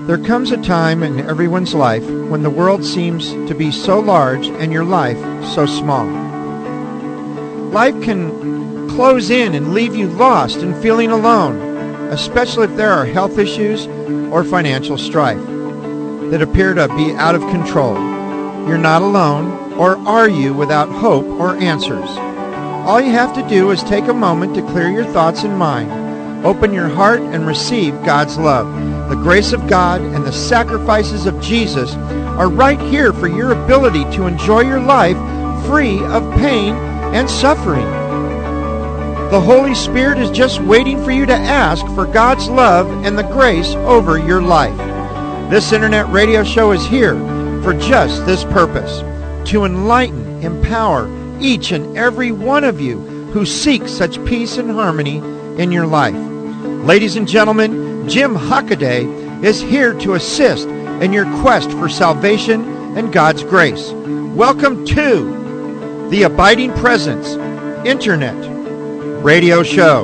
There comes a time in everyone's life when the world seems to be so large and your life so small. Life can close in and leave you lost and feeling alone, especially if there are health issues or financial strife that appear to be out of control. You're not alone, or are you without hope or answers? All you have to do is take a moment to clear your thoughts and mind. Open your heart and receive God's love. The grace of God and the sacrifices of Jesus are right here for your ability to enjoy your life free of pain and suffering. The Holy Spirit is just waiting for you to ask for God's love and the grace over your life. This internet radio show is here for just this purpose, to enlighten, empower each and every one of you who seek such peace and harmony in your life. Ladies and gentlemen, Jim Hockaday is here to assist in your quest for salvation and God's grace. Welcome to the Abiding Presence Internet Radio Show.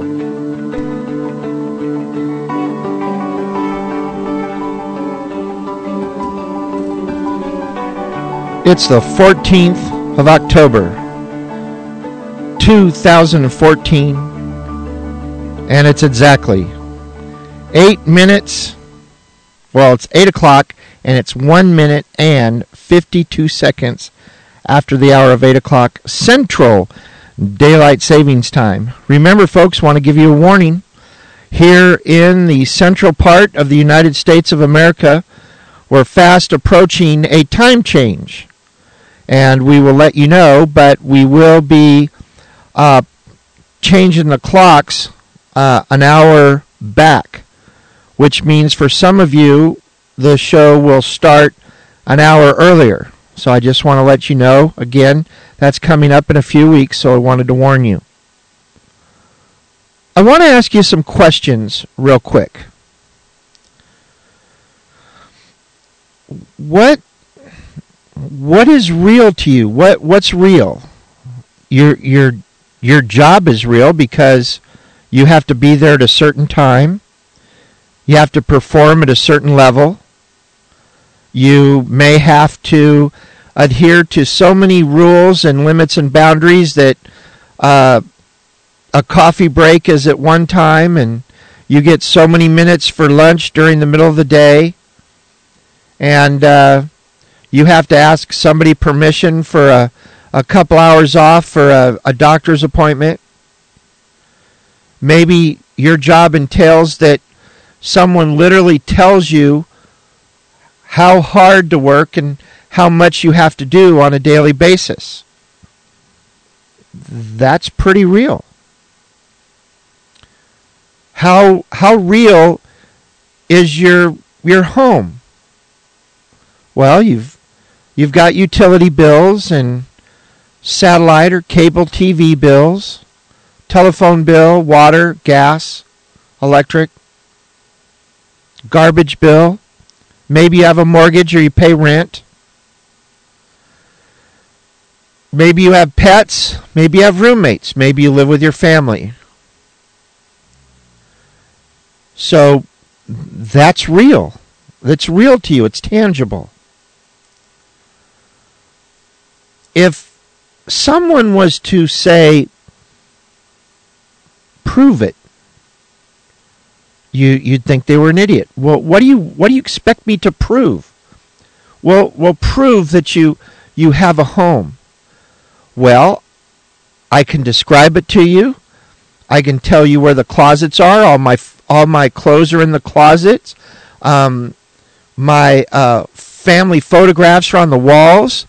It's the 14th of October, 2014, and it's exactly 8 minutes, it's 8 o'clock, and it's 1 minute and 52 seconds after the hour of 8 o'clock Central Daylight Savings Time. Remember, folks, want to give you a warning. Here in the central part of the United States of America, we're fast approaching a time change. And we will let you know, but we will be changing the clocks an hour back, which means for some of you, the show will start an hour earlier. So I just want to let you know, again, that's coming up in a few weeks, so I wanted to warn you. I want to ask you some questions real quick. What is real to you? What's real? Your job is real because you have to be there at a certain time. You have to perform at a certain level. You may have to adhere to so many rules and limits and boundaries that a coffee break is at one time, and you get so many minutes for lunch during the middle of the day, and you have to ask somebody permission for a couple hours off for a doctor's appointment. Maybe your job entails that someone literally tells you how hard to work and how much you have to do on a daily basis. That's pretty real. How real is your home? Well, you've got utility bills and satellite or cable TV bills, telephone bill, water, gas, electric, garbage bill. Maybe you have a mortgage or you pay rent. Maybe you have pets. Maybe you have roommates. Maybe you live with your family. So that's real. That's real to you. It's tangible. If someone was to say, prove it, you'd think they were an idiot. Well, what do you expect me to prove? Well, prove that you have a home. Well, I can describe it to you. I can tell you where the closets are. All my clothes are in the closets. My family photographs are on the walls.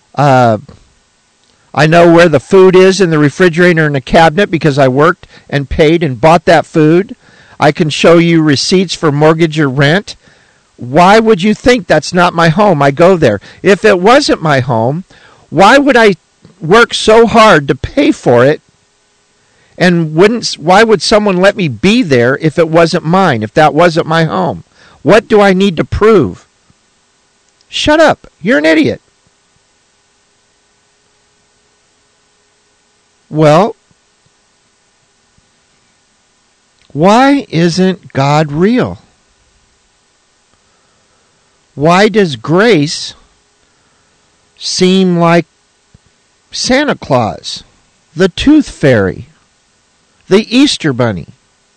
I know where the food is in the refrigerator and the cabinet because I worked and paid and bought that food. I can show you receipts for mortgage or rent. Why would you think that's not my home? I go there. If it wasn't my home, why would I work so hard to pay for it? And why would someone let me be there if it wasn't mine, if that wasn't my home? What do I need to prove? Shut up. You're an idiot. Well, why isn't God real? Why does grace seem like Santa Claus, the Tooth Fairy, the Easter Bunny?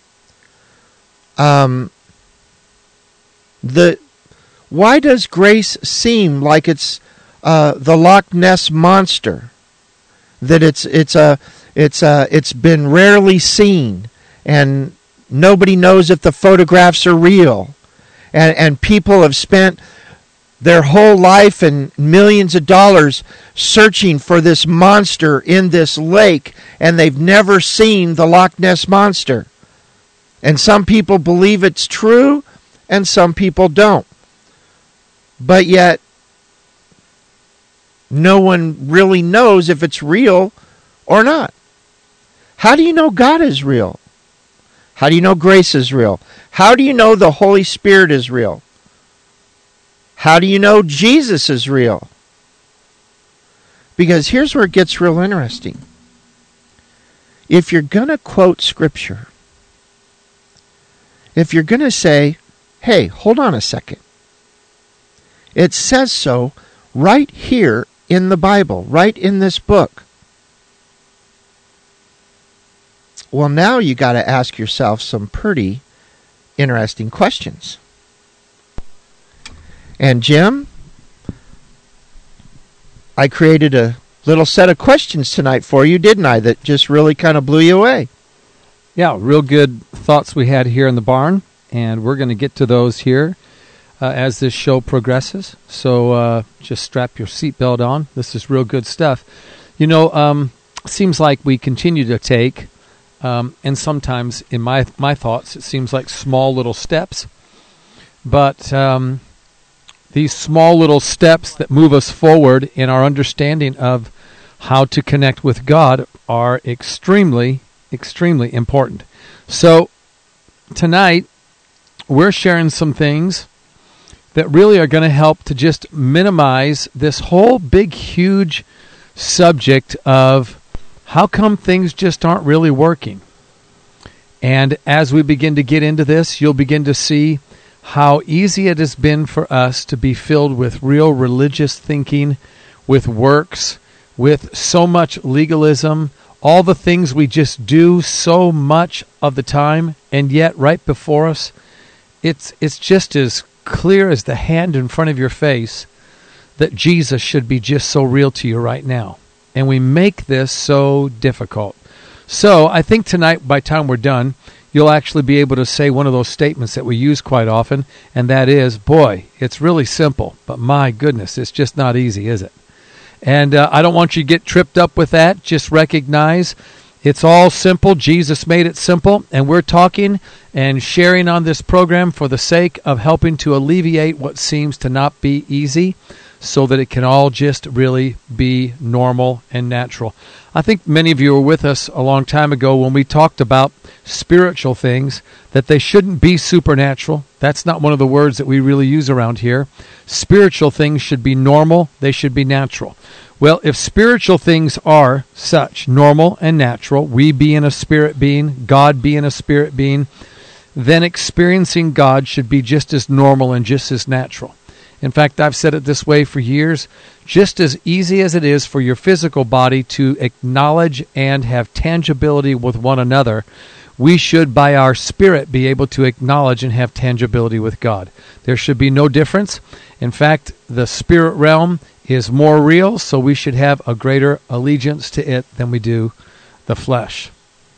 Why does grace seem like it's the Loch Ness Monster? That it's been rarely seen, and nobody knows if the photographs are real, and people have spent their whole life and millions of dollars searching for this monster in this lake, and they've never seen the Loch Ness Monster. And some people believe it's true, and some people don't. But yet, no one really knows if it's real or not. How do you know God is real? How do you know grace is real? How do you know the Holy Spirit is real? How do you know Jesus is real? Because here's where it gets real interesting. If you're going to quote Scripture, if you're going to say, hey, hold on a second. It says so right here in the Bible, right in this book. Well, now you got to ask yourself some pretty interesting questions. And Jim, I created a little set of questions tonight for you, didn't I, that just really kind of blew you away? Yeah, real good thoughts we had here in the barn, and we're going to get to those here as this show progresses. So just strap your seatbelt on. This is real good stuff. You know, seems like we continue to take, and sometimes in my thoughts, it seems like small little steps. But these small little steps that move us forward in our understanding of how to connect with God are extremely, extremely important. So tonight, we're sharing some things that really are going to help to just minimize this whole big, huge subject of how come things just aren't really working. And as we begin to get into this, you'll begin to see how easy it has been for us to be filled with real religious thinking, with works, with so much legalism, all the things we just do so much of the time, and yet right before us, it's just as clear as the hand in front of your face that Jesus should be just so real to you right now. And we make this so difficult. So I think tonight, by the time we're done, you'll actually be able to say one of those statements that we use quite often, and that is, boy, it's really simple, but my goodness, it's just not easy, is it? And I don't want you to get tripped up with that. Just recognize it's all simple. Jesus made it simple, and we're talking and sharing on this program for the sake of helping to alleviate what seems to not be easy, so that it can all just really be normal and natural. I think many of you were with us a long time ago when we talked about spiritual things, that they shouldn't be supernatural. That's not one of the words that we really use around here. Spiritual things should be normal. They should be natural. Well, if spiritual things are such, normal and natural, we being a spirit being, God being a spirit being, then experiencing God should be just as normal and just as natural. In fact, I've said it this way for years, just as easy as it is for your physical body to acknowledge and have tangibility with one another, we should, by our spirit, be able to acknowledge and have tangibility with God. There should be no difference. In fact, the spirit realm is more real, so we should have a greater allegiance to it than we do the flesh.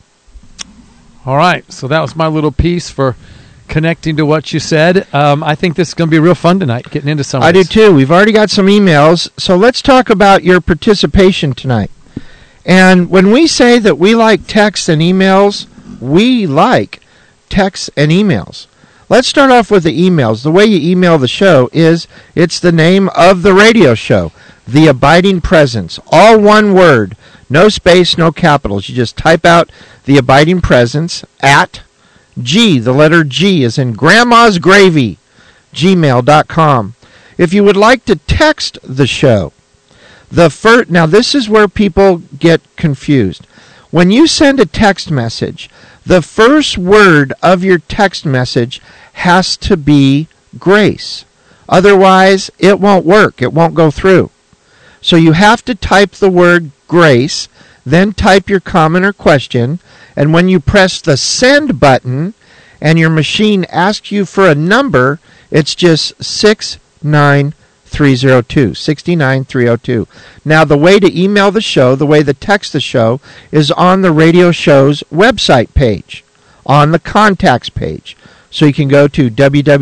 All right, so that was my little piece for connecting to what you said. I think this is going to be real fun tonight, getting into some of this. I do too. We've already got some emails, so let's talk about your participation tonight. And when we say that we like texts and emails, we like texts and emails. Let's start off with the emails. The way you email the show is, it's the name of the radio show, The Abiding Presence, all one word, no space, no capitals. You just type out The Abiding Presence at G, the letter G is in Grandma's Gravy, gmail.com. If you would like to text the show, now this is where people get confused. When you send a text message, the first word of your text message has to be grace. Otherwise, it won't work. It won't go through. So you have to type the word grace, then type your comment or question, and when you press the send button and your machine asks you for a number, it's just 69302, 69302. Now, the way to email the show, the way to text the show, is on the radio show's website page, on the contacts page. So you can go to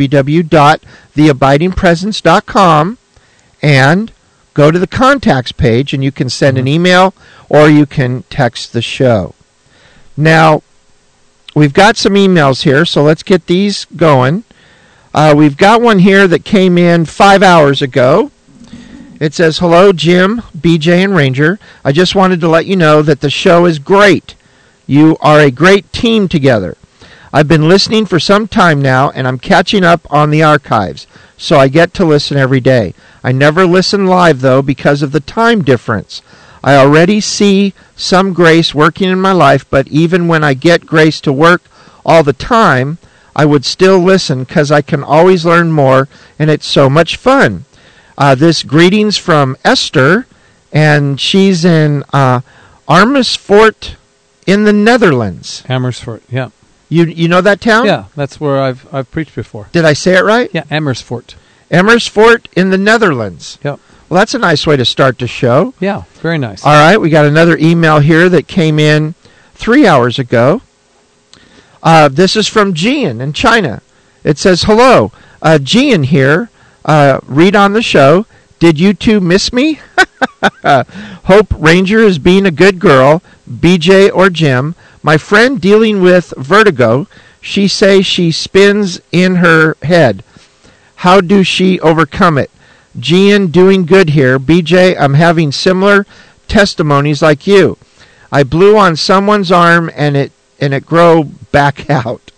www.theabidingpresence.com and go to the contacts page, and you can send an email or you can text the show. Now, we've got some emails here, so let's get these going. We've got one here that came in 5 hours ago. It says, "Hello, Jim, BJ, and Ranger. I just wanted to let you know that the show is great. You are a great team together. I've been listening for some time now, and I'm catching up on the archives, so I get to listen every day. I never listen live, though, because of the time difference. I already see some grace working in my life, but even when I get grace to work all the time, I would still listen because I can always learn more, and it's so much fun." This greetings from Esther, and she's in Amersfoort in the Netherlands. Amersfoort, yeah. You know that town? Yeah, that's where I've preached before. Did I say it right? Yeah, Amersfoort. Amersfoort in the Netherlands. Yep. Well, that's a nice way to start the show. Yeah, very nice. All right, we got another email here that came in 3 hours ago. This is from Jian in China. It says, "Hello, Jian here. Read on the show. Did you two miss me? Hope Ranger is being a good girl, BJ or Jim. My friend dealing with vertigo, she say she spins in her head. How do she overcome it? Jian doing good here. BJ, I'm having similar testimonies like you. I blew on someone's arm and it grow back out."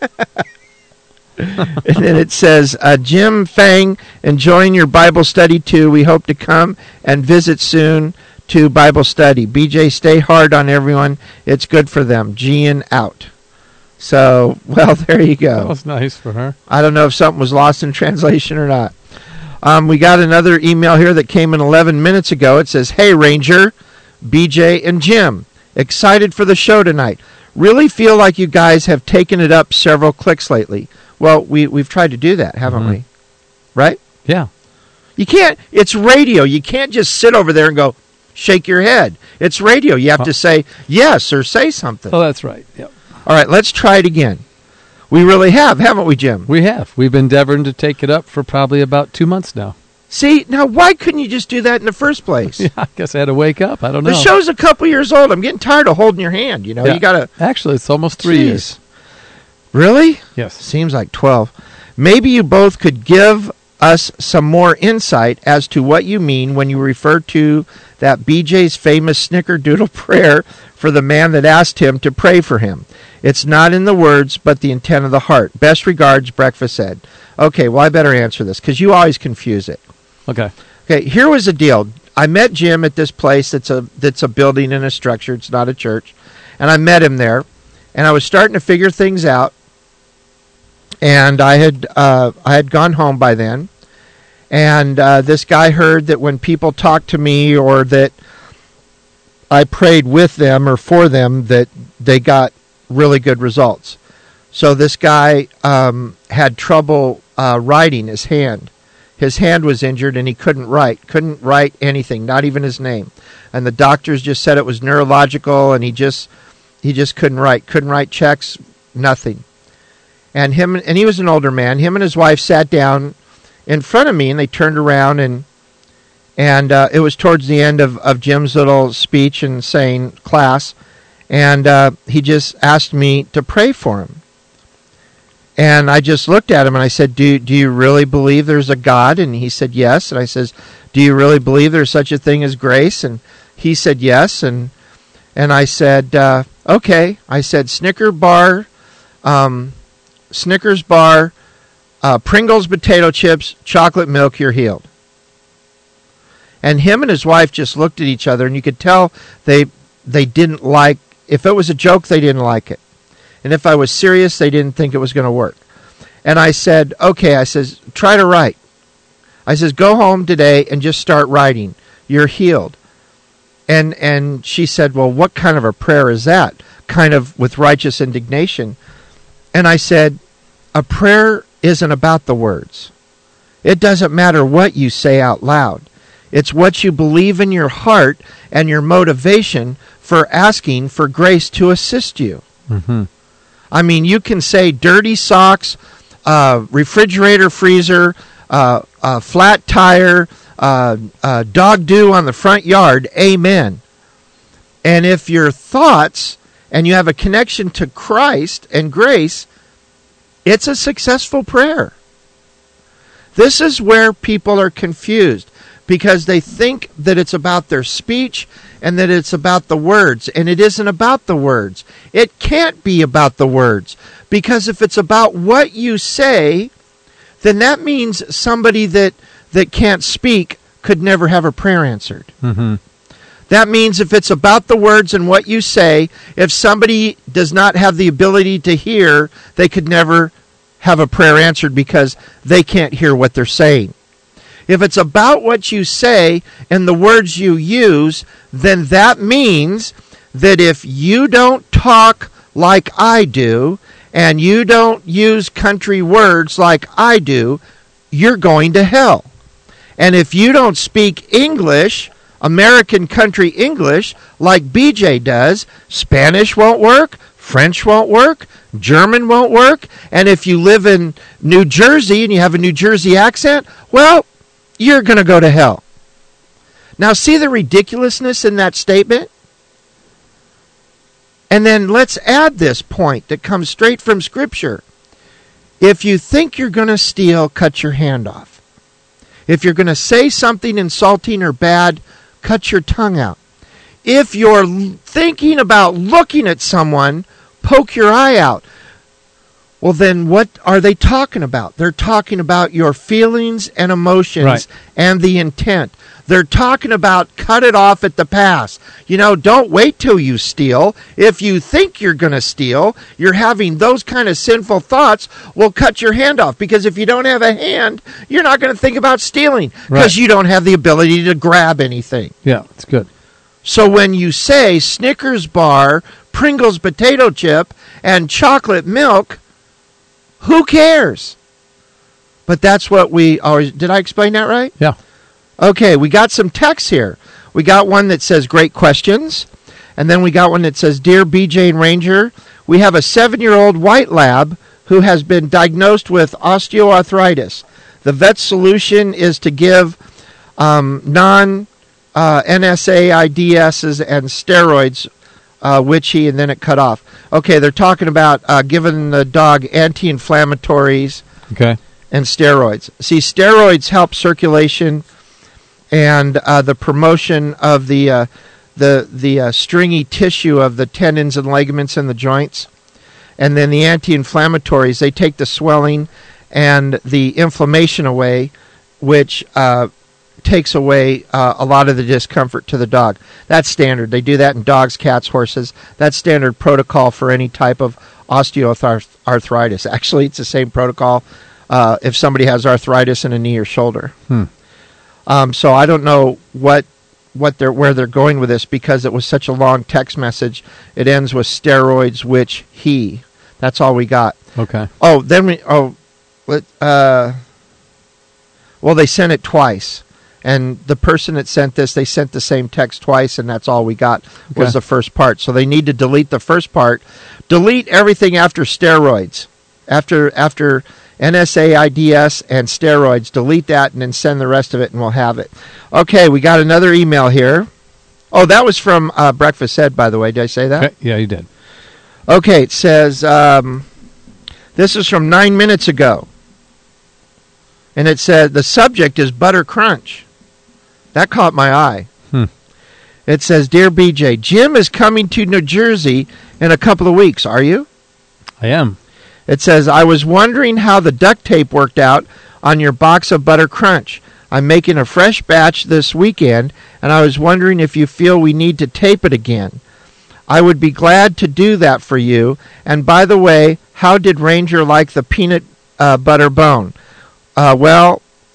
And then it says, "Jim Fang, enjoying your Bible study too. We hope to come and visit soon to Bible study. BJ, stay hard on everyone. It's good for them. Jian out." So, well, there you go. That was nice for her. I don't know if something was lost in translation or not. We got another email here that came in 11 minutes ago. It says, "Hey, Ranger, BJ, and Jim. Excited for the show tonight. Really feel like you guys have taken it up several clicks lately." Well, we've tried to do that, haven't we? Right? Yeah. You can't. It's radio. You can't just sit over there and go, shake your head. It's radio. You have to say yes or say something. Oh, that's right. Yep. All right, let's try it again. We really have, haven't we, Jim? We have. We've been endeavoring to take it up for probably about 2 months now. See, now why couldn't you just do that in the first place? Yeah, I guess I had to wake up. I don't know. The show's a couple years old. I'm getting tired of holding your hand. You know, Yeah. you got to. Actually, it's almost 3 years. Really? Yes. Seems like 12. Maybe you both could give us some more insight as to what you mean when you refer to that BJ's famous snickerdoodle prayer for the man that asked him to pray for him. It's not in the words, but the intent of the heart. Best regards, Breakfast Ed. Okay, well, I better answer this because you always confuse it. Okay. Okay, here was the deal. I met Jim at this place that's a building and a structure. It's not a church. And I met him there, and I was starting to figure things out. And I had gone home by then, and this guy heard that when people talked to me or that I prayed with them or for them, that they got really good results. So this guy had trouble writing his hand. His hand was injured and he couldn't write anything, not even his name. And the doctors just said it was neurological, and he just couldn't write checks, nothing. And he was an older man. Him and his wife sat down in front of me, and they turned around, and it was towards the end of Jim's little speech and saying class, and he just asked me to pray for him. And I just looked at him and I said, do you really believe there's a God? And he said yes. And I says, do you really believe there's such a thing as grace? And he said yes. And I said, okay. I said, Snickers bar, Pringles potato chips, chocolate milk, you're healed. And him and his wife just looked at each other, and you could tell they didn't like, if it was a joke, they didn't like it. And if I was serious, they didn't think it was going to work. And I said, okay, I says, try to write. I says, go home today and just start writing. You're healed. And she said, well, what kind of a prayer is that? Kind of with righteous indignation. And I said, a prayer isn't about the words. It doesn't matter what you say out loud. It's what you believe in your heart and your motivation for asking for grace to assist you. Mm-hmm. I mean, you can say dirty socks, refrigerator freezer, flat tire, dog doo on the front yard, amen. And if your thoughts and you have a connection to Christ and grace, it's a successful prayer. This is where people are confused because they think that it's about their speech and that it's about the words, and it isn't about the words. It can't be about the words, because if it's about what you say, then that means somebody that can't speak could never have a prayer answered. Mm-hmm. That means if it's about the words and what you say, if somebody does not have the ability to hear, they could never have a prayer answered because they can't hear what they're saying. If it's about what you say and the words you use, then that means that if you don't talk like I do and you don't use country words like I do, you're going to hell. And if you don't speak English, American country English, like BJ does, Spanish won't work, French won't work, German won't work, and if you live in New Jersey and you have a New Jersey accent, well, you're going to go to hell. Now, see the ridiculousness in that statement? And then let's add this point that comes straight from Scripture. If you think you're going to steal, cut your hand off. If you're going to say something insulting or bad, cut your tongue out. If you're thinking about looking at someone, poke your eye out. Well, then what are they talking about? They're talking about your feelings and emotions and the intent. They're talking about cut it off at the pass. You know, don't wait till you steal. If you think you're going to steal, you're having those kind of sinful thoughts, well, cut your hand off. Because if you don't have a hand, you're not going to think about stealing because you don't have the ability to grab anything. Yeah, that's good. So when you say Snickers bar, Pringles potato chip, and chocolate milk, who cares? But that's what we always... Did I explain that right? Yeah. Okay, we got some texts here. We got one that says, great questions. And then we got one that says, Dear BJ and Ranger, we have a 7-year-old white lab who has been diagnosed with osteoarthritis. The vet's solution is to give non-NSAIDs and steroids, and then it cut off. Okay, they're talking about giving the dog anti-inflammatories and steroids. See, steroids help circulation and the promotion of the stringy tissue of the tendons and ligaments in the joints. And then the anti-inflammatories, they take the swelling and the inflammation away, which takes away a lot of the discomfort to the dog. That's standard. They do that in dogs, cats, horses. That's standard protocol for any type of osteoarthritis. Actually, it's the same protocol if somebody has arthritis in a knee or shoulder. So I don't know where they're going with this because it was such a long text message. It ends with steroids, which he. That's all we got. Okay. Oh, then well, they sent it twice. And the person that sent this, they sent the same text twice, and that's all we got was the first part. So they need to delete the first part. Delete everything after steroids. After NSAIDs and steroids, delete that and then send the rest of it, and we'll have it. Okay, we got another email here. Oh, that was from Breakfast Ed, by the way. Did I say that? Okay. Yeah, you did. Okay, it says, this is from 9 minutes ago. And it said, the subject is Butter Crunch. That caught my eye. It says, Dear BJ, Jim is coming to New Jersey in a couple of weeks. Are you? I am. It says, I was wondering how the duct tape worked out on your box of Butter Crunch. I'm making a fresh batch this weekend, and I was wondering if you feel we need to tape it again. I would be glad to do that for you. And by the way, how did Ranger like the peanut butter bone?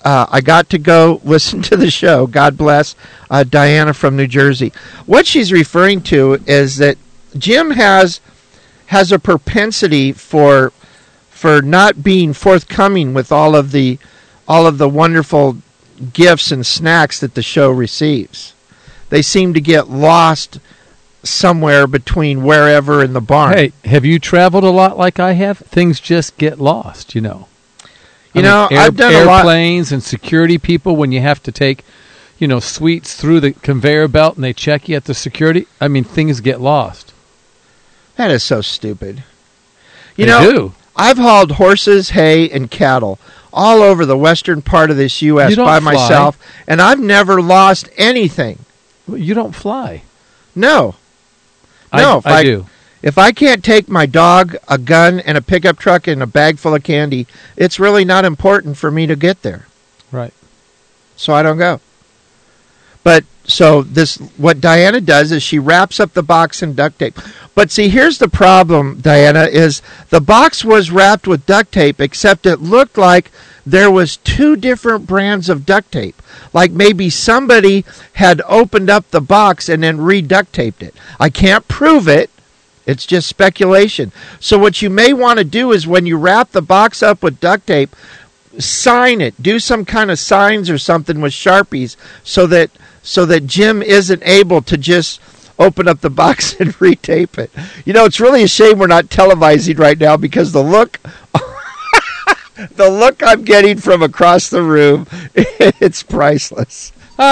I got to go listen to the show. God bless Diana from New Jersey. What she's referring to is that Jim has a propensity for not being forthcoming with all of the wonderful gifts and snacks that the show receives. They seem to get lost somewhere between wherever in the barn. Hey, have you traveled a lot like I have? Things just get lost, I've done a lot. Airplanes and security people, when you have to take, sweets through the conveyor belt and they check you at the security. I mean, things get lost. That is so stupid. They do. I've hauled horses, hay, and cattle all over the western part of this U.S. by myself, and I've never lost anything. You don't fly. No. I do. If I can't take my dog, a gun, and a pickup truck and a bag full of candy, it's really not important for me to get there. Right. So I don't go. But what Diana does is she wraps up the box in duct tape. But see, here's the problem, Diana, is the box was wrapped with duct tape, except it looked like there was 2 different brands of duct tape. Like maybe somebody had opened up the box and then re-duct taped it. I can't prove it. It's just speculation. So what you may want to do is when you wrap the box up with duct tape, sign it. Do some kind of signs or something with Sharpies so that Jim isn't able to just open up the box and retape it. It's really a shame we're not televising right now because the look I'm getting from across the room, it's priceless.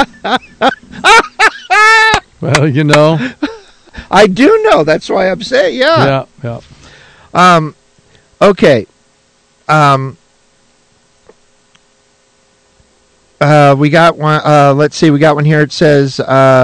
Well, I do know. That's why I'm saying, yeah. Yeah. Okay. We got one. Let's see. We got one here. It says,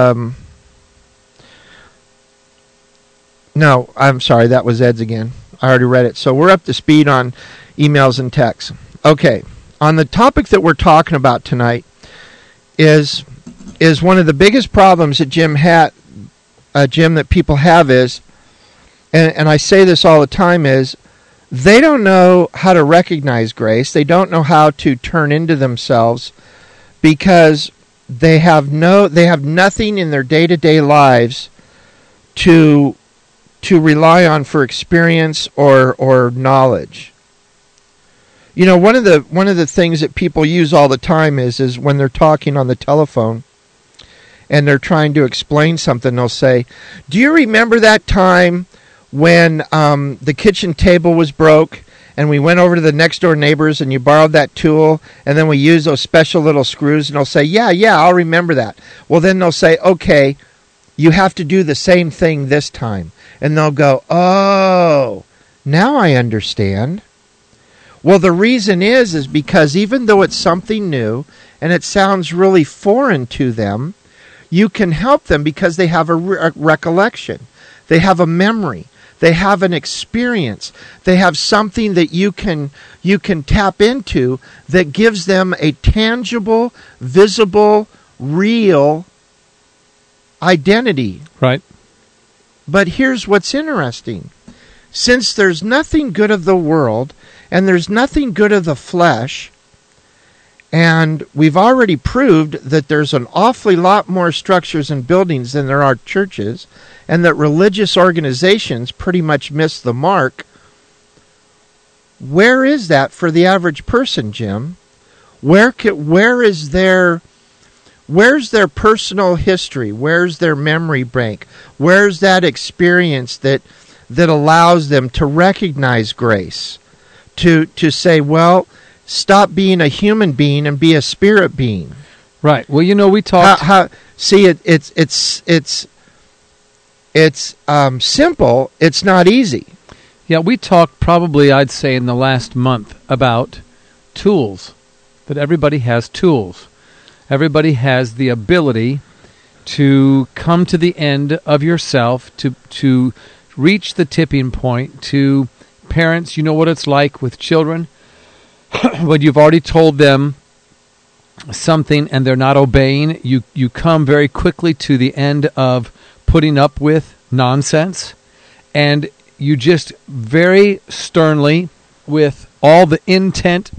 no, I'm sorry. That was Ed's again. I already read it. So we're up to speed on emails and texts. Okay. On the topic that we're talking about tonight is one of the biggest problems that Jim, that people have is, and I say this all the time, is they don't know how to recognize grace. They don't know how to turn into themselves because they have nothing in their day-to-day lives to rely on for experience or knowledge. One of the things that people use all the time is when they're talking on the telephone and they're trying to explain something, they'll say, "Do you remember that time when the kitchen table was broke and we went over to the next door neighbors and you borrowed that tool and then we used those special little screws?" And they'll say, yeah, I'll remember that. Well, then they'll say, okay, you have to do the same thing this time. And they'll go, oh, now I understand. Well, the reason is because even though it's something new and it sounds really foreign to them, you can help them because they have a recollection. They have a memory. They have an experience. They have something that you can tap into that gives them a tangible, visible, real identity. Right. But here's what's interesting. Since there's nothing good of the world and there's nothing good of the flesh, and we've already proved that there's an awfully lot more structures and buildings than there are churches, and that religious organizations pretty much miss the mark, where is that for the average person, Jim? Where's their personal history? Where's their memory bank? Where's that experience that allows them to recognize grace? To say, well, stop being a human being and be a spirit being. Right. Well, we talked. It's simple. It's not easy. Yeah, we talked probably, I'd say, in the last month about tools. That everybody has tools. Everybody has the ability to come to the end of yourself, to reach the tipping point. To parents, you know what it's like with children. When you've already told them something and they're not obeying, you come very quickly to the end of putting up with nonsense, and you just very sternly, with all the intent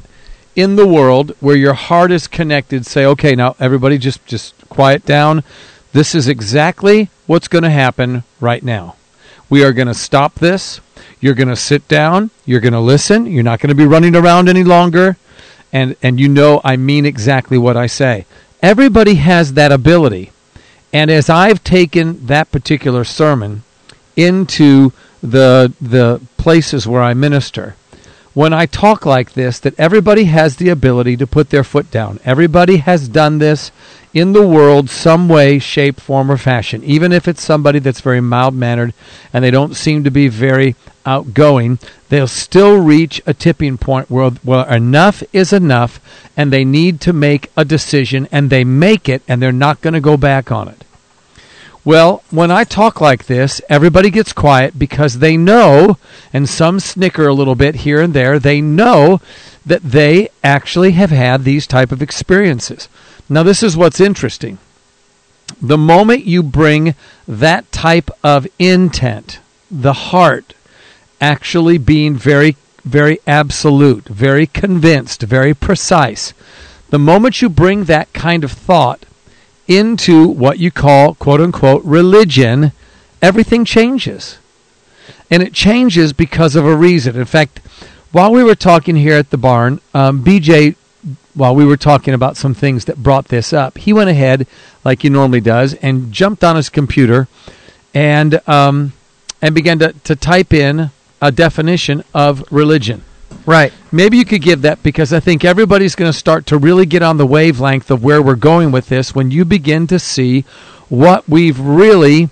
in the world where your heart is connected, say, okay, now everybody just quiet down. This is exactly what's going to happen right now. We are going to stop this. You're going to sit down. You're going to listen. You're not going to be running around any longer. And you know I mean exactly what I say. Everybody has that ability. And as I've taken that particular sermon into the places where I minister, when I talk like this, that everybody has the ability to put their foot down. Everybody has done this in the world some way, shape, form, or fashion. Even if it's somebody that's very mild-mannered and they don't seem to be very outgoing, they'll still reach a tipping point where enough is enough and they need to make a decision, and they make it, and they're not going to go back on it. Well, when I talk like this, everybody gets quiet because they know, and some snicker a little bit here and there, they know that they actually have had these type of experiences. Now, this is what's interesting. The moment you bring that type of intent, the heart actually being very, very absolute, very convinced, very precise, the moment you bring that kind of thought into what you call, quote-unquote, religion, everything changes. And it changes because of a reason. In fact, while we were talking here at the barn, BJ, while we were talking about some things that brought this up, he went ahead, like he normally does, and jumped on his computer and began to type in a definition of religion. Right. Maybe you could give that, because I think everybody's going to start to really get on the wavelength of where we're going with this when you begin to see what we've really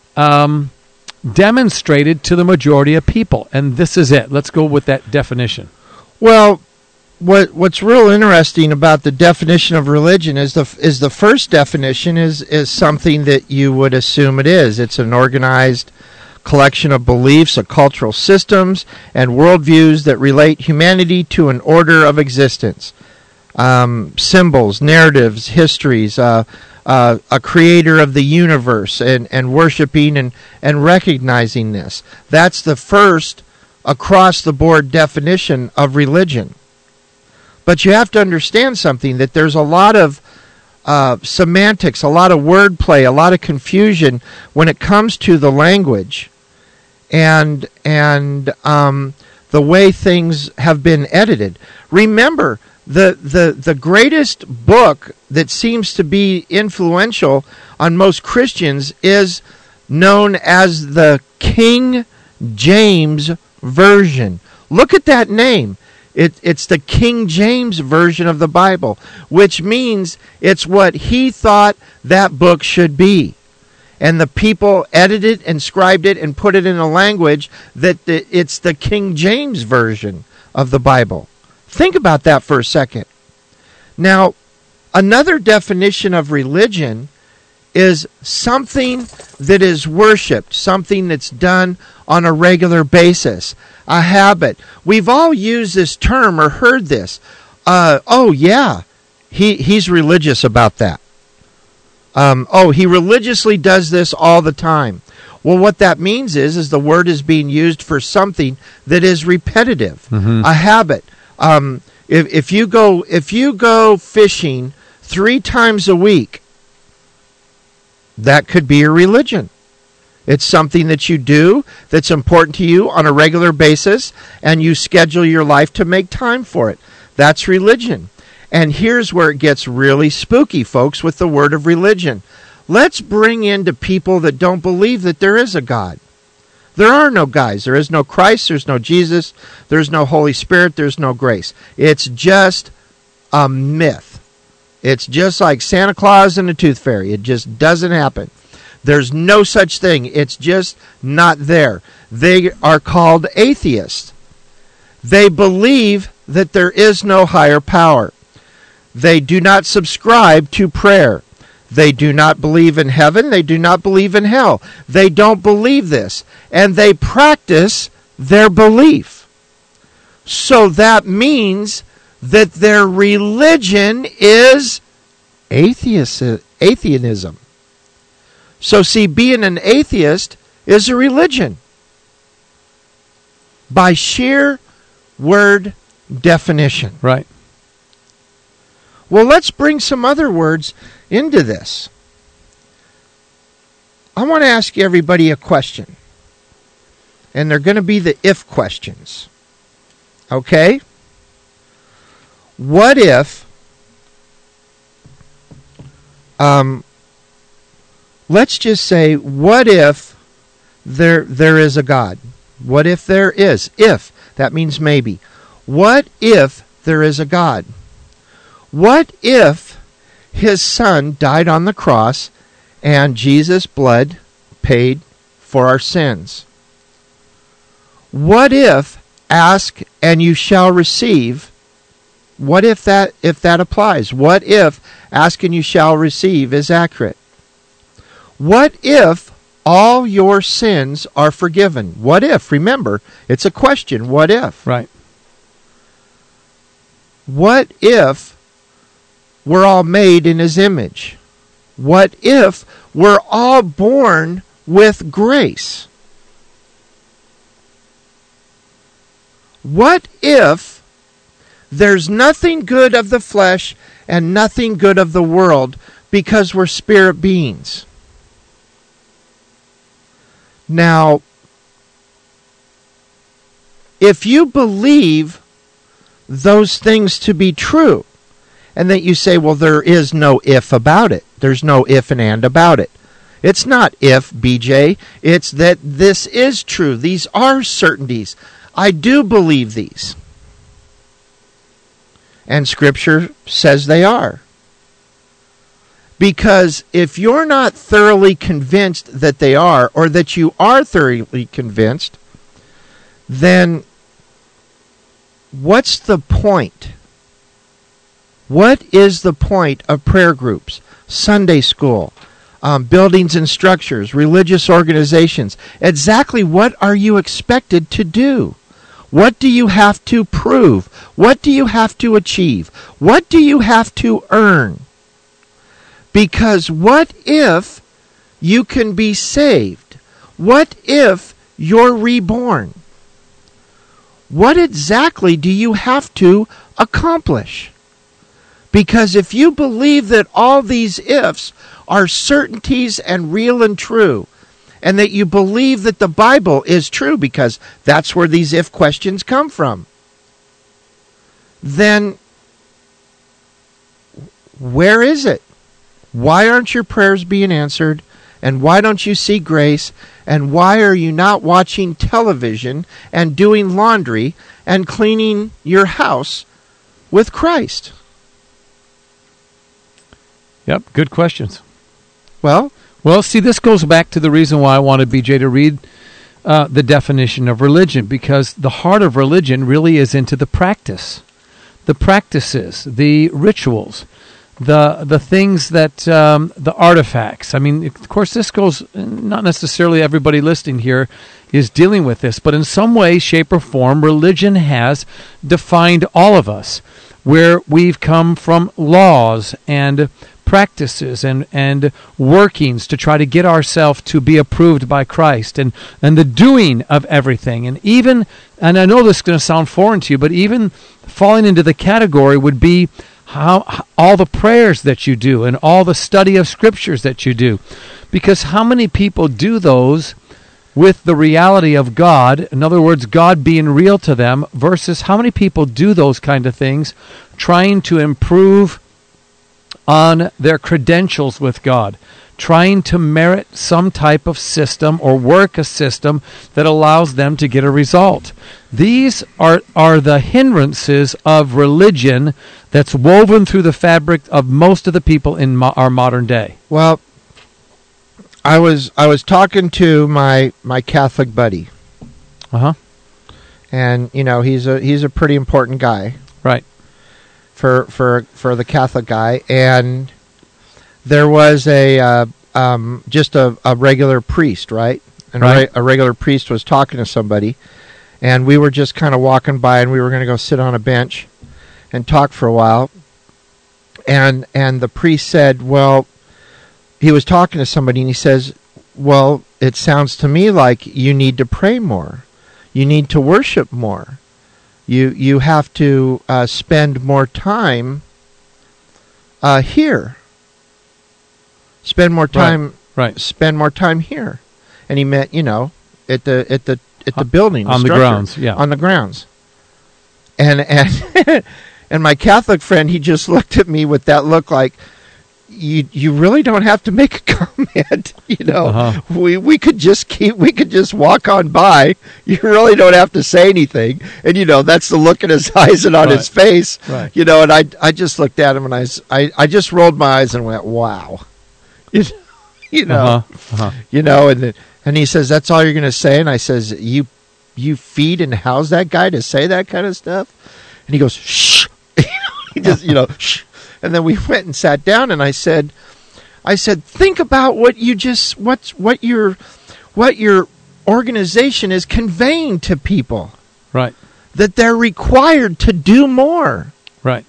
demonstrated to the majority of people. And this is it. Let's go with that definition. Well, what's real interesting about the definition of religion is the first definition is something that you would assume it is. It's an organized collection of beliefs, of cultural systems, and worldviews that relate humanity to an order of existence. Symbols, narratives, histories, a creator of the universe, and worshiping and recognizing this. That's the first across-the-board definition of religion. But you have to understand something, that there's a lot of semantics, a lot of wordplay, a lot of confusion when it comes to the language and the way things have been edited. Remember, the greatest book that seems to be influential on most Christians is known as the King James Version. Look at that name. It's the King James Version of the Bible, which means it's what he thought that book should be. And the people edited and scribed it and put it in a language that it's the King James Version of the Bible. Think about that for a second. Now, another definition of religion is something that is worshipped, something that's done on a regular basis, a habit. We've all used this term or heard this. Oh, yeah, he's religious about that. He religiously does this all the time. Well, what that means is the word is being used for something that is repetitive, a habit. If you go fishing 3 times a week, that could be your religion. It's something that you do that's important to you on a regular basis, and you schedule your life to make time for it. That's religion. And here's where it gets really spooky, folks, with the word of religion. Let's bring into people that don't believe that there is a God. There are no guys. There is no Christ. There's no Jesus. There's no Holy Spirit. There's no grace. It's just a myth. It's just like Santa Claus and the Tooth Fairy. It just doesn't happen. There's no such thing. It's just not there. They are called atheists. They believe that there is no higher power. They do not subscribe to prayer. They do not believe in heaven. They do not believe in hell. They don't believe this. And they practice their belief. So that means that their religion is atheism. So see, being an atheist is a religion. By sheer word definition. Right. Well, let's bring some other words into this. I want to ask everybody a question. And they're going to be the if questions. Okay? What if, let's just say, what if there is a God? What if there is? If, that means maybe. What if there is a God? What if his son died on the cross and Jesus' blood paid for our sins? What if ask and you shall receive? What if that applies? What if ask and you shall receive is accurate? What if all your sins are forgiven? What if? Remember, it's a question. What if? Right. What if we're all made in his image? What if we're all born with grace? What if there's nothing good of the flesh and nothing good of the world because we're spirit beings? Now, if you believe those things to be true, and that you say, well, there is no if about it. There's no if and about it. It's not if, BJ. It's that this is true. These are certainties. I do believe these. And Scripture says they are. Because if you're not thoroughly convinced that they are, or that you are thoroughly convinced, then what's the point? What is the point of prayer groups, Sunday school, buildings and structures, religious organizations? Exactly what are you expected to do? What do you have to prove? What do you have to achieve? What do you have to earn? Because what if you can be saved? What if you're reborn? What exactly do you have to accomplish? Because if you believe that all these ifs are certainties and real and true, and that you believe that the Bible is true, because that's where these if questions come from, then where is it? Why aren't your prayers being answered? And why don't you see grace? And why are you not watching television and doing laundry and cleaning your house with Christ? Yep, good questions. Well, see, this goes back to the reason why I wanted BJ to read the definition of religion, because the heart of religion really is into the practice, the practices, the rituals, the things that, the artifacts. I mean, of course, this goes, not necessarily everybody listening here is dealing with this, but in some way, shape, or form, religion has defined all of us, where we've come from laws and practices and workings to try to get ourselves to be approved by Christ, and the doing of everything. And even, and I know this is going to sound foreign to you, but even falling into the category would be how all the prayers that you do and all the study of scriptures that you do. Because how many people do those with the reality of God, in other words, God being real to them, versus how many people do those kind of things trying to improve on their credentials with God, trying to merit some type of system or work a system that allows them to get a result. These are the hindrances of religion that's woven through the fabric of most of the people in our modern day. Well, I was talking to my Catholic buddy. And you know, he's a pretty important guy. Right. For the Catholic guy, and there was just a regular priest, right? And right. A regular priest was talking to somebody, and we were just kind of walking by, and we were going to go sit on a bench and talk for a while. And the priest said, well, he was talking to somebody, and he says, well, it sounds to me like you need to pray more. You need to worship more. You have to spend more time here. Spend more time. Right. Spend more time here. And he meant, at the building, on the grounds, yeah, on the grounds. And and my Catholic friend, he just looked at me with that look like, you really don't have to make a comment. We could just walk on by. You really don't have to say anything. And that's the look in his eyes and on his face. Right. And I just looked at him and I just rolled my eyes and went, wow. And he says, that's all you're going to say? And I says, you feed and house that guy to say that kind of stuff? And he goes, shh. He just, shh. And then we went and sat down, and I said, think about what your organization is conveying to people. Right. That they're required to do more. Right.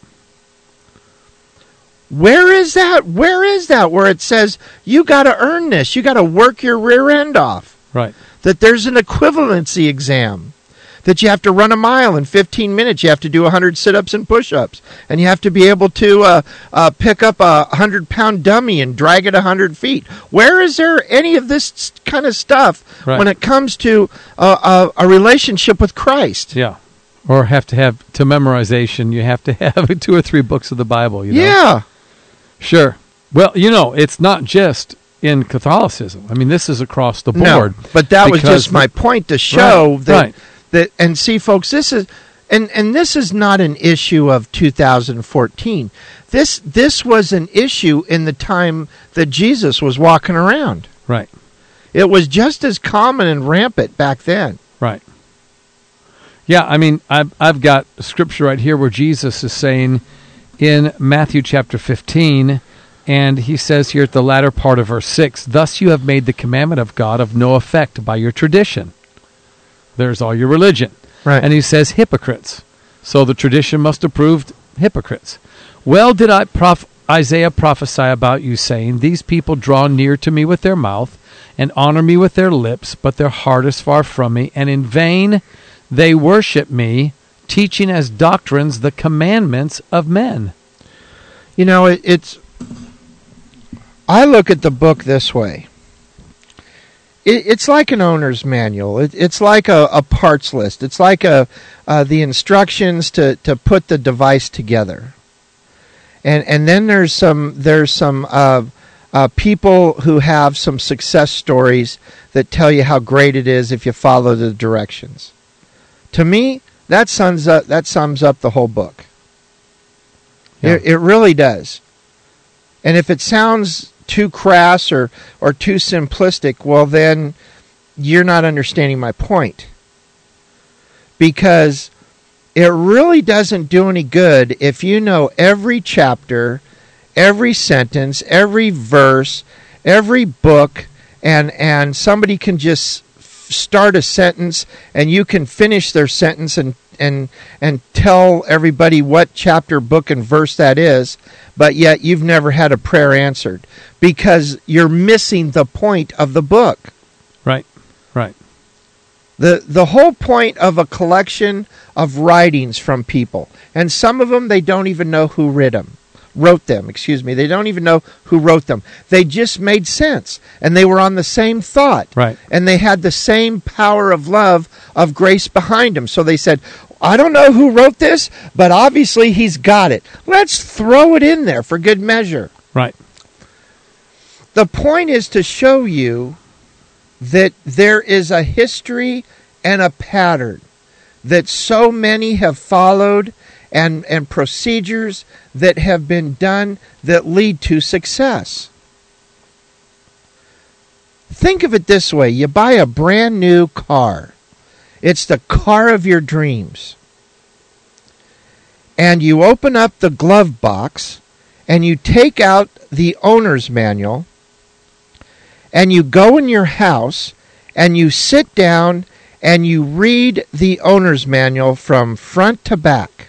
Where is that? Where it says you got to earn this, you got to work your rear end off. Right. That there's an equivalency exam. That you have to run a mile in 15 minutes. You have to do 100 sit-ups and push-ups. And you have to be able to pick up a 100-pound dummy and drag it 100 feet. Where is there any of this kind of stuff when it comes to a relationship with Christ? Yeah. Or to memorization, you have to have 2 or 3 books of the Bible. Yeah. Sure. Well, it's not just in Catholicism. I mean, this is across the board. No, but that was just my point to show that... Right. And see, folks, this is and this is not an issue of 2014. This was an issue in the time that Jesus was walking around. Right. It was just as common and rampant back then. Right. Yeah, I mean, I've got a scripture right here where Jesus is saying in Matthew chapter 15, and he says here at the latter part of verse 6, "Thus you have made the commandment of God of no effect by your tradition." There's all your religion. Right. And he says hypocrites. So the tradition must have proved hypocrites. Well did Isaiah prophesy about you, saying, "These people draw near to me with their mouth, and honor me with their lips, but their heart is far from me, and in vain they worship me, teaching as doctrines the commandments of men." I look at the book this way. It's like an owner's manual. It's like a parts list. It's like the instructions to put the device together. And then there's some people who have some success stories that tell you how great it is if you follow the directions. To me, that sums up the whole book. Yeah. It really does. And if it sounds too crass or too simplistic, well, then you're not understanding my point. Because it really doesn't do any good if you know every chapter, every sentence, every verse, every book, and somebody can just start a sentence and you can finish their sentence and tell everybody what chapter, book, and verse that is, but yet you've never had a prayer answered because you're missing the point of the book. Right, right. The whole point of a collection of writings from people, and some of them they don't even know who wrote them. They don't even know who wrote them. They just made sense, and they were on the same thought. Right. And they had the same power of love, of grace behind them. So they said, I don't know who wrote this, but obviously he's got it. Let's throw it in there for good measure. Right. The point is to show you that there is a history and a pattern that so many have followed and procedures that have been done that lead to success. Think of it this way. You buy a brand new car. It's the car of your dreams. And you open up the glove box and you take out the owner's manual and you go in your house and you sit down and you read the owner's manual from front to back.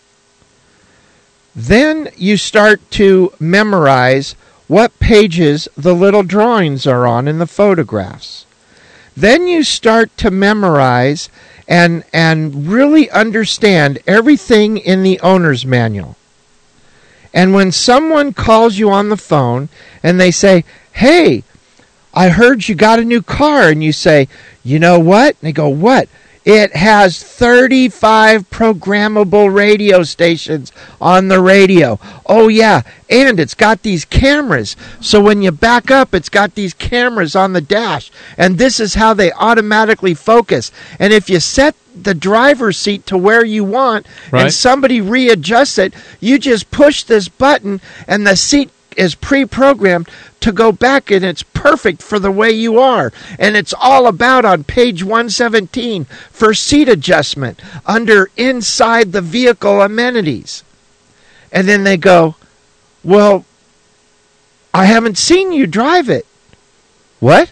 Then you start to memorize what pages the little drawings are on in the photographs. Then you start to memorize and really understand everything in the owner's manual. And when someone calls you on the phone and they say, hey, I heard you got a new car, and you say, you know what? And they go, what? It has 35 programmable radio stations on the radio. Oh, yeah, and it's got these cameras. So when you back up, it's got these cameras on the dash. And this is how they automatically focus. And if you set the driver's seat to where you want, right, and somebody readjusts it, you just push this button, and the seat is pre-programmed to go back, and it's perfect for the way you are. And it's all about on page 117 for seat adjustment under inside the vehicle amenities. And then they go, well, I haven't seen you drive it. What?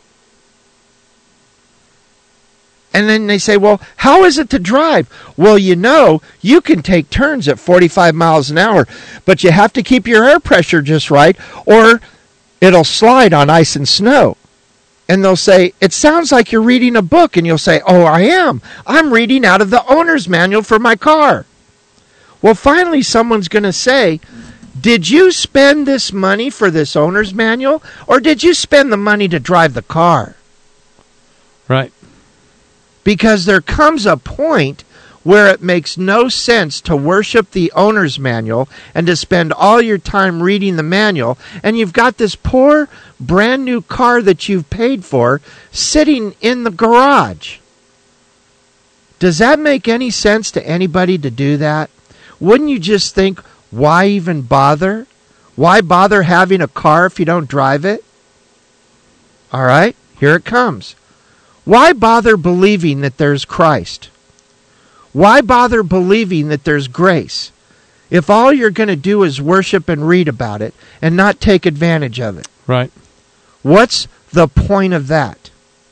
And then they say, well, how is it to drive? Well, you know, you can take turns at 45 miles an hour, but you have to keep your air pressure just right, or it'll slide on ice and snow. And they'll say, it sounds like you're reading a book. And you'll say, oh, I am. I'm reading out of the owner's manual for my car. Well, finally, someone's going to say, did you spend this money for this owner's manual, or did you spend the money to drive the car? Right. Because there comes a point where it makes no sense to worship the owner's manual and to spend all your time reading the manual, and you've got this poor brand new car that you've paid for sitting in the garage. Does that make any sense to anybody to do that? Wouldn't you just think, why even bother? Why bother having a car if you don't drive it? All right, here it comes. Why bother believing that there's Christ? Why bother believing that there's grace if all you're going to do is worship and read about it and not take advantage of it? Right. What's the point of that?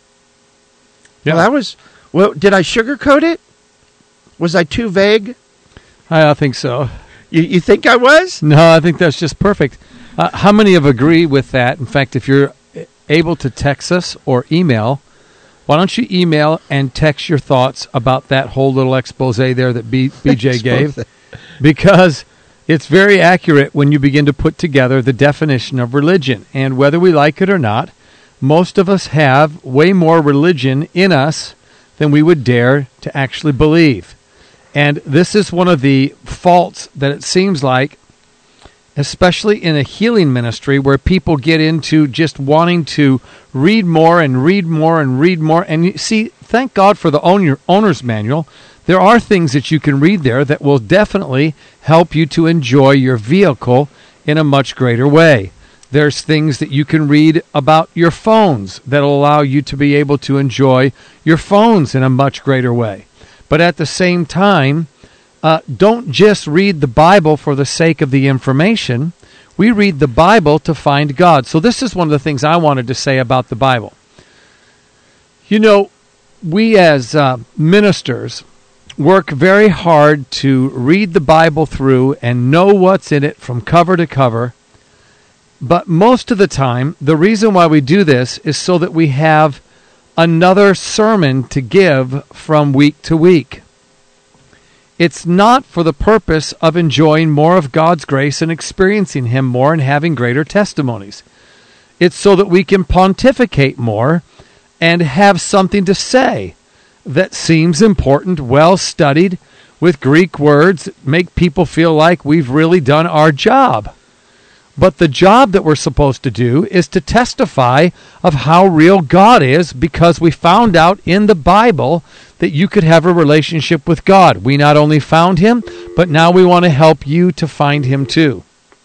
Yeah. Well, did I sugarcoat it? Was I too vague? I think so. You think I was? No, I think that's just perfect. How many have agreed with that? In fact, if you're able to text us or email, why don't you email and text your thoughts about that whole little expose there that BJ gave? Because it's very accurate when you begin to put together the definition of religion. And whether we like it or not, most of us have way more religion in us than we would dare to actually believe. And this is one of the faults that it seems like, especially in a healing ministry where people get into just wanting to read more and read more and read more. And you see, thank God for the owner's manual. There are things that you can read there that will definitely help you to enjoy your vehicle in a much greater way. There's things that you can read about your phones that will allow you to be able to enjoy your phones in a much greater way. But at the same time, don't just read the Bible for the sake of the information. We read the Bible to find God. So this is one of the things I wanted to say about the Bible. You know, we as ministers work very hard to read the Bible through and know what's in it from cover to cover. But most of the time, the reason why we do this is so that we have another sermon to give from week to week. It's not for the purpose of enjoying more of God's grace and experiencing Him more and having greater testimonies. It's so that we can pontificate more and have something to say that seems important, well studied, with Greek words that make people feel like we've really done our job. But the job that we're supposed to do is to testify of how real God is, because we found out in the Bible that you could have a relationship with God. We not only found Him, but now we want to help you to find Him too.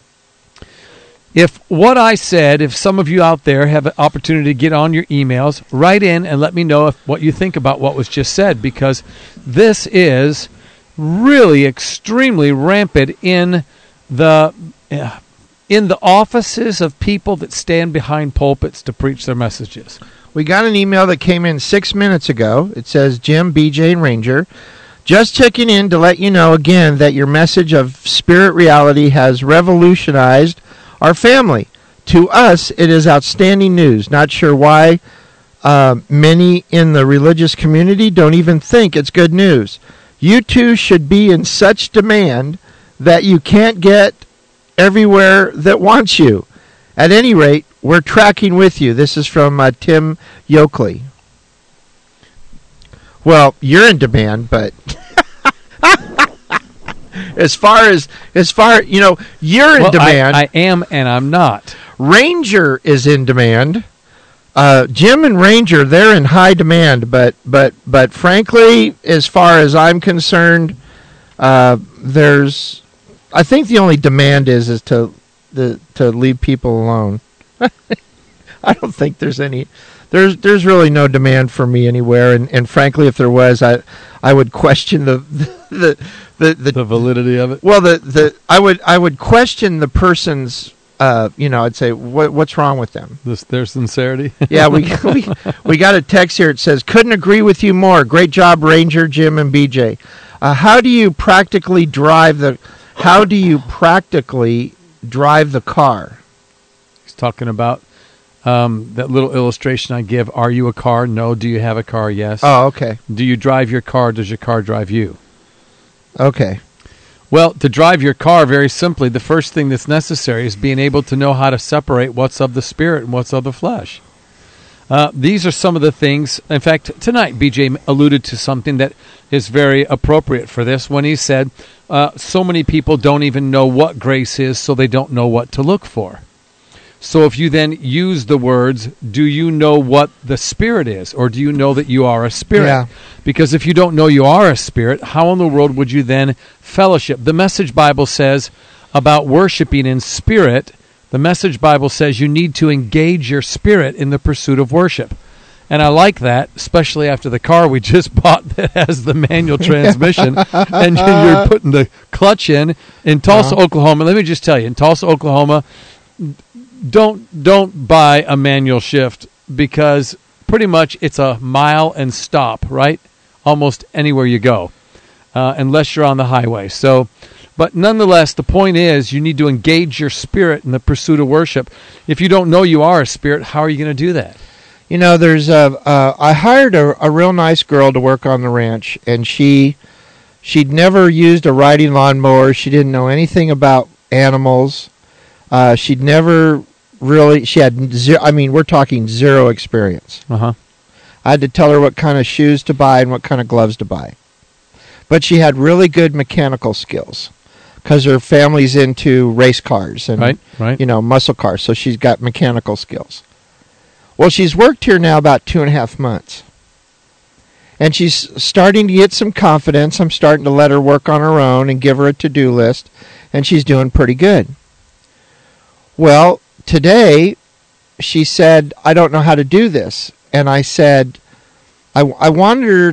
If what I said, if some of you out there have an opportunity to get on your emails, write in and let me know what you think about what was just said, because this is really extremely rampant in the offices of people that stand behind pulpits to preach their messages. We got an email that came in 6 minutes ago. It says, Jim, BJ, and Ranger, just checking in to let you know again that your message of spirit reality has revolutionized our family. To us, it is outstanding news. Not sure why many in the religious community don't even think it's good news. You two should be in such demand that you can't get everywhere that wants you. At any rate, we're tracking with you. This is from Tim Yoakley. Well, you're in demand, but as far you're in demand. I am, and I'm not. Ranger is in demand. Jim and Ranger, they're in high demand, but frankly, as far as I'm concerned, I think the only demand is to leave people alone. I don't think there's really no demand for me anywhere, and frankly, if there was, I would question the validity of it. Well, I would question the person's. I'd say, what's wrong with them? Their sincerity. Yeah, we got a text here. It says, couldn't agree with you more. Great job, Ranger, Jim, and BJ. How do you practically drive the car? He's talking about that little illustration I give. Are you a car? No. Do you have a car? Yes. Oh, okay. Do you drive your car? Does your car drive you? Okay. Well, to drive your car, very simply, the first thing that's necessary is being able to know how to separate what's of the spirit and what's of the flesh. These are some of the things. In fact, tonight, BJ alluded to something that is very appropriate for this when he said, so many people don't even know what grace is, so they don't know what to look for. So if you then use the words, do you know what the Spirit is, or do you know that you are a spirit? Yeah. Because if you don't know you are a spirit, how in the world would you then fellowship? The Message Bible says about worshiping in spirit, the Message Bible says you need to engage your spirit in the pursuit of worship. And I like that, especially after the car we just bought that has the manual transmission, and you're putting the clutch in Tulsa, Oklahoma. Let me just tell you, in Tulsa, Oklahoma, don't buy a manual shift, because pretty much it's a mile and stop, right? Almost anywhere you go, unless you're on the highway. So, but nonetheless, the point is you need to engage your spirit in the pursuit of worship. If you don't know you are a spirit, how are you going to do that? I hired a real nice girl to work on the ranch, and she'd never used a riding lawnmower. She didn't know anything about animals. She'd never really, she had zero, we're talking zero experience. Uh-huh. I had to tell her what kind of shoes to buy and what kind of gloves to buy. But she had really good mechanical skills, because her family's into race cars and right. Muscle cars, so she's got mechanical skills. Well, she's worked here now about 2.5 months. And she's starting to get some confidence. I'm starting to let her work on her own and give her a to-do list, and she's doing pretty good. Well, today she said, I don't know how to do this. And I said, I wanted her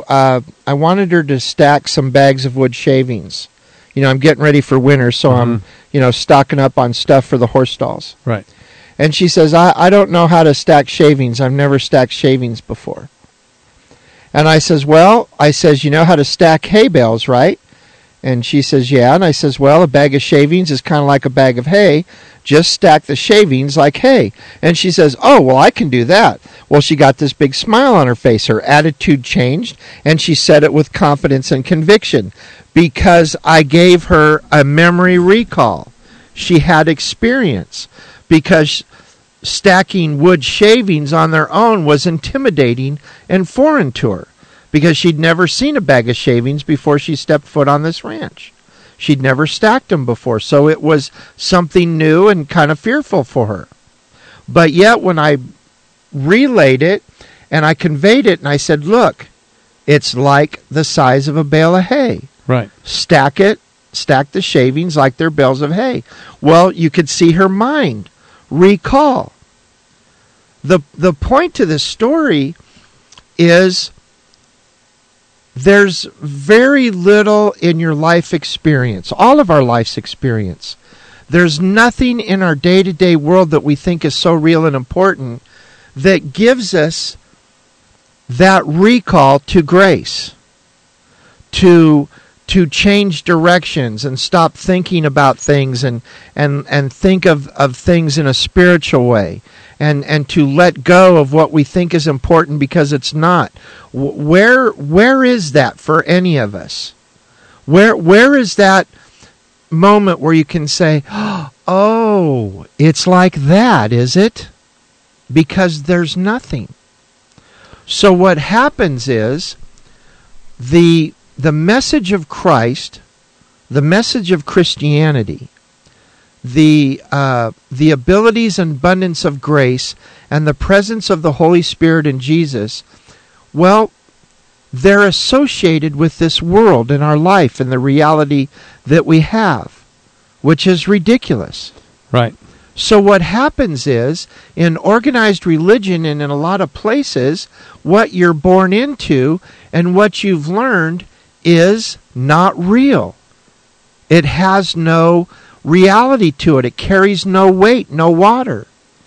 to stack some bags of wood shavings. I'm getting ready for winter, so I'm stocking up on stuff for the horse stalls. Right. And she says, I don't know how to stack shavings. I've never stacked shavings before. And I says, you know how to stack hay bales, right? And she says, yeah. And I says, well, a bag of shavings is kind of like a bag of hay. Just stack the shavings like hay. And she says, oh, well, I can do that. Well, she got this big smile on her face. Her attitude changed, and she said it with confidence and conviction, because I gave her a memory recall. She had experience, because stacking wood shavings on their own was intimidating and foreign to her, because she'd never seen a bag of shavings before she stepped foot on this ranch. She'd never stacked them before, so it was something new and kind of fearful for her. But yet, when I relayed it and I conveyed it and I said, look, it's like the size of a bale of hay. Right. Stack the shavings like they're bales of hay. Well, you could see her mind recall. The point to this story is there's very little in your life experience, all of our life's experience. There's nothing in our day-to-day world that we think is so real and important that gives us that recall to grace, to change directions and stop thinking about things and think of things in a spiritual way, and to let go of what we think is important because it's not. Where is that for any of us? Where is that moment where you can say, oh, it's like that, is it? Because there's nothing. So what happens is the message of Christ, the message of Christianity, the abilities and abundance of grace and the presence of the Holy Spirit in Jesus, well, they're associated with this world and our life and the reality that we have, which is ridiculous. Right. So what happens is, in organized religion and in a lot of places, what you're born into and what you've learned is not real. It has no reality to it. It carries no weight, no water.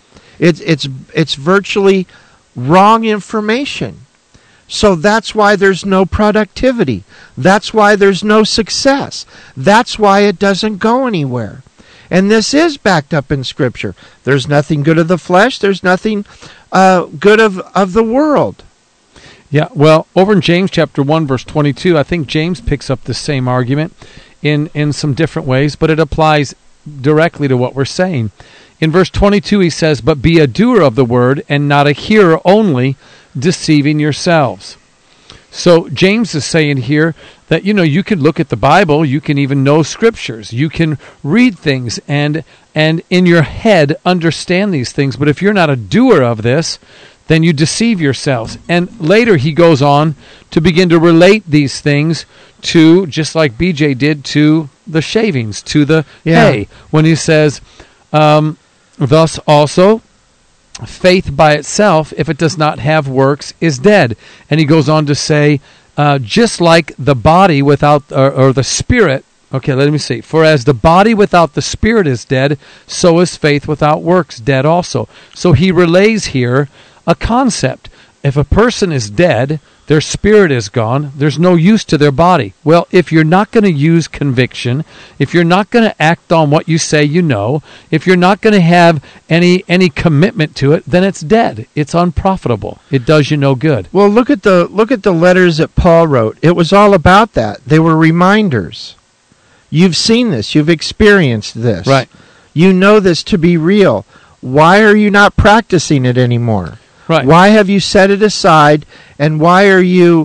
It's virtually wrong information. So that's why there's no productivity. That's why there's no success. That's why it doesn't go anywhere. And this is backed up in Scripture. There's nothing good of the flesh. There's nothing good of the world. Yeah, well, over in James chapter 1, verse 22, I think James picks up the same argument in some different ways, but it applies directly to what we're saying. In verse 22, he says, "But be a doer of the word, and not a hearer only, deceiving yourselves." So James is saying here that, you can look at the Bible, you can even know scriptures, you can read things and in your head understand these things, but if you're not a doer of this, then you deceive yourselves. And later he goes on to begin to relate these things to, just like BJ did, to the shavings, to the hay, when he says, "Thus also faith by itself, if it does not have works, is dead." And he goes on to say, just like the body without, or the spirit, okay, let me see. "For as the body without the spirit is dead, so is faith without works dead also." So he relays here a concept. If a person is dead, their spirit is gone, there's no use to their body. Well, if you're not going to use conviction, if you're not going to act on what you say you know, if you're not going to have any commitment to it, then it's dead. It's unprofitable. It does you no good. Well, look at the letters that Paul wrote. It was all about that. They were reminders. You've seen this. You've experienced this. Right. You know this to be real. Why are you not practicing it anymore? Right. Why have you set it aside, and why are you're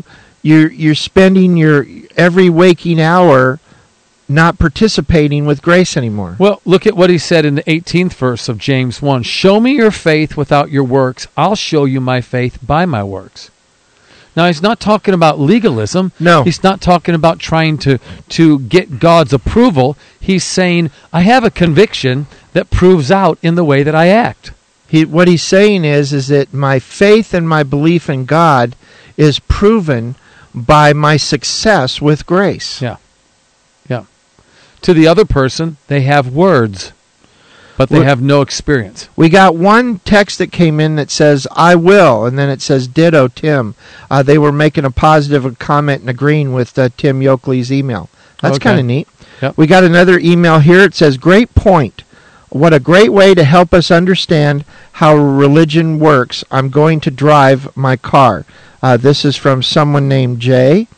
spending your every waking hour not participating with grace anymore? Well, look at what he said in the 18th verse of James 1. "Show me your faith without your works. I'll show you my faith by my works." Now, he's not talking about legalism. No. He's not talking about trying to get God's approval. He's saying, I have a conviction that proves out in the way that I act. What he's saying is that my faith and my belief in God is proven by my success with grace. Yeah. Yeah. To the other person, they have words, but they have no experience. We got one text that came in that says, "I will," and then it says, "Ditto, Tim." They were making a positive comment and agreeing with Tim Yoakley's email. That's kind of neat. Yep. We got another email here. It says, "Great point. What a great way to help us understand how religion works. I'm going to drive my car." This is from someone named Jay.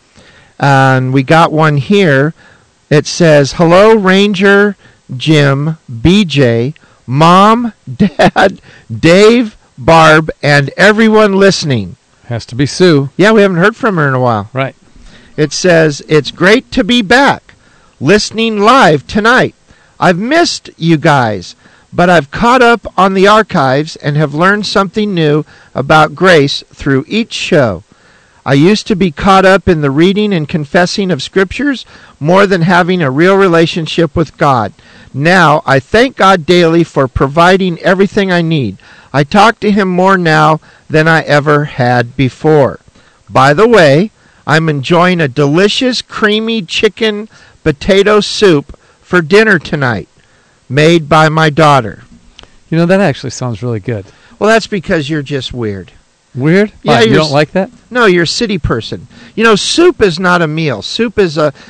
And we got one here. It says, "Hello, Ranger, Jim, BJ, Mom, Dad, Dave, Barb, and everyone listening." Has to be Sue. Yeah, we haven't heard from her in a while. Right. It says, "It's great to be back, listening live tonight. I've missed you guys, but I've caught up on the archives and have learned something new about grace through each show. I used to be caught up in the reading and confessing of scriptures more than having a real relationship with God. Now, I thank God daily for providing everything I need. I talk to Him more now than I ever had before. By the way, I'm enjoying a delicious creamy chicken potato soup for dinner tonight, made by my daughter." That actually sounds really good. Well, that's because you're just weird. Weird? Yeah, you don't like that? No, you're a city person. Soup is not a meal. Soup is like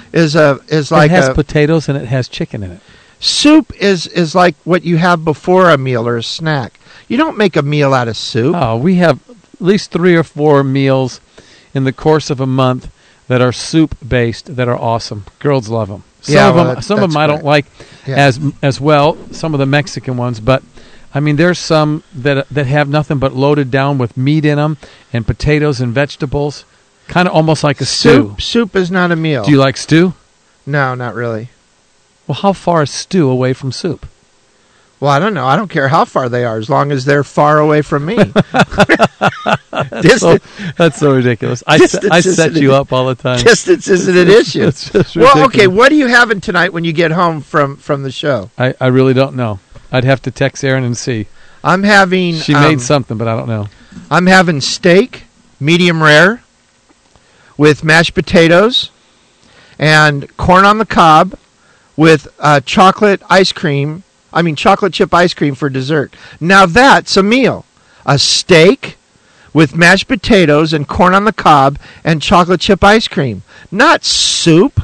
it has potatoes and it has chicken in it. Soup is like what you have before a meal or a snack. You don't make a meal out of soup. Oh, we have at least 3 or 4 meals in the course of a month that are soup-based that are awesome. Girls love them. Some of them I don't like as well. Some of the Mexican ones, but I mean, there's some that have nothing but loaded down with meat in them and potatoes and vegetables, kind of almost like a stew. Soup is not a meal. Do you like stew? No, not really. Well, how far is stew away from soup? Well, I don't know. I don't care how far they are, as long as they're far away from me. That's so ridiculous. I set you up all the time. Distance isn't an issue. It's just well, okay, what are you having tonight when you get home from the show? I really don't know. I'd have to text Erin and see. I'm having... She made something, but I don't know. I'm having steak, medium rare, with mashed potatoes and corn on the cob with chocolate chip ice cream for dessert. Now that's a meal. A steak with mashed potatoes and corn on the cob and chocolate chip ice cream. Not soup.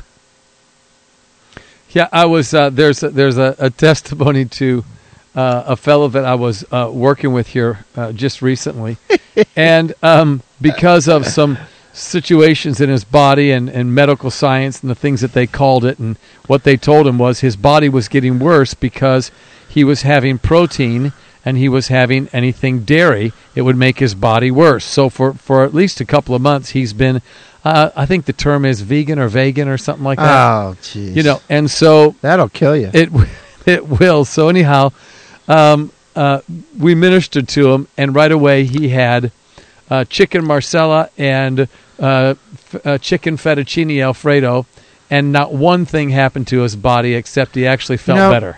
Yeah, I was. There's a testimony to a fellow that I was working with here just recently, and because of some situations in his body and medical science and the things that they called it, and what they told him was his body was getting worse because he was having protein and he was having anything dairy. It would make his body worse. So for at least a couple of months, he's been. I think the term is vegan or something like that. Oh, jeez. You know, and so that'll kill you. It will. So anyhow, we ministered to him, and right away he had chicken marsala and chicken fettuccine Alfredo, and not one thing happened to his body except he actually felt better.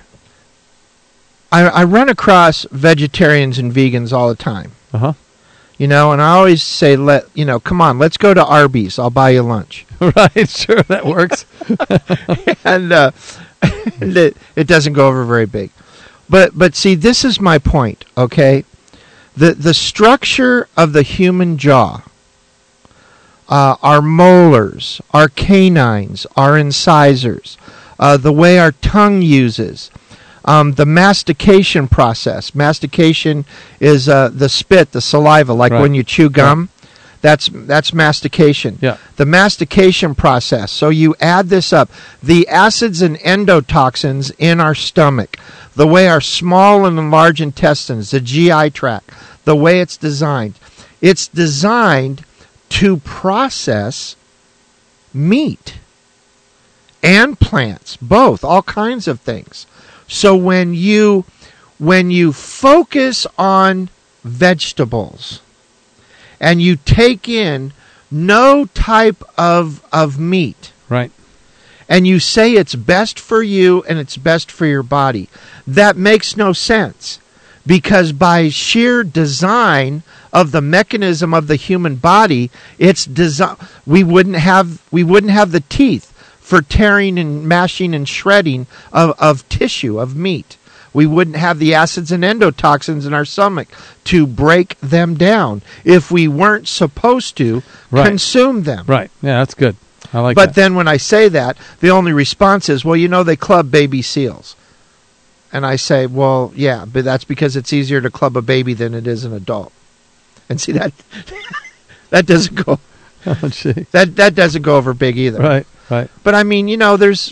I run across vegetarians and vegans all the time. Uh-huh. You know, and I always say, come on, let's go to Arby's. I'll buy you lunch. Right, sure, that works. And it doesn't go over very big. But see, this is my point, okay? The structure of the human jaw, our molars, our canines, our incisors, the way our tongue uses, the mastication process. Mastication is the spit, the saliva, like when you chew gum. Yeah. That's mastication. Yeah. The mastication process. So you add this up. The acids and endotoxins in our stomach, the way our small and large intestines, the GI tract, the way it's designed. It's designed to process meat and plants, both, all kinds of things. So when you focus on vegetables and you take in no type of meat, right, and you say it's best for you and it's best for your body, that makes no sense, because by sheer design of the mechanism of the human body, we wouldn't have the teeth for tearing and mashing and shredding of tissue, of meat. We wouldn't have the acids and endotoxins in our stomach to break them down if we weren't supposed to consume them. Right. Yeah, that's good. I like that. But then when I say that, the only response is, well, they club baby seals. And I say, well, yeah, but that's because it's easier to club a baby than it is an adult. And see, that doesn't go... Oh, gee. That doesn't go over big either. Right. But I mean, there's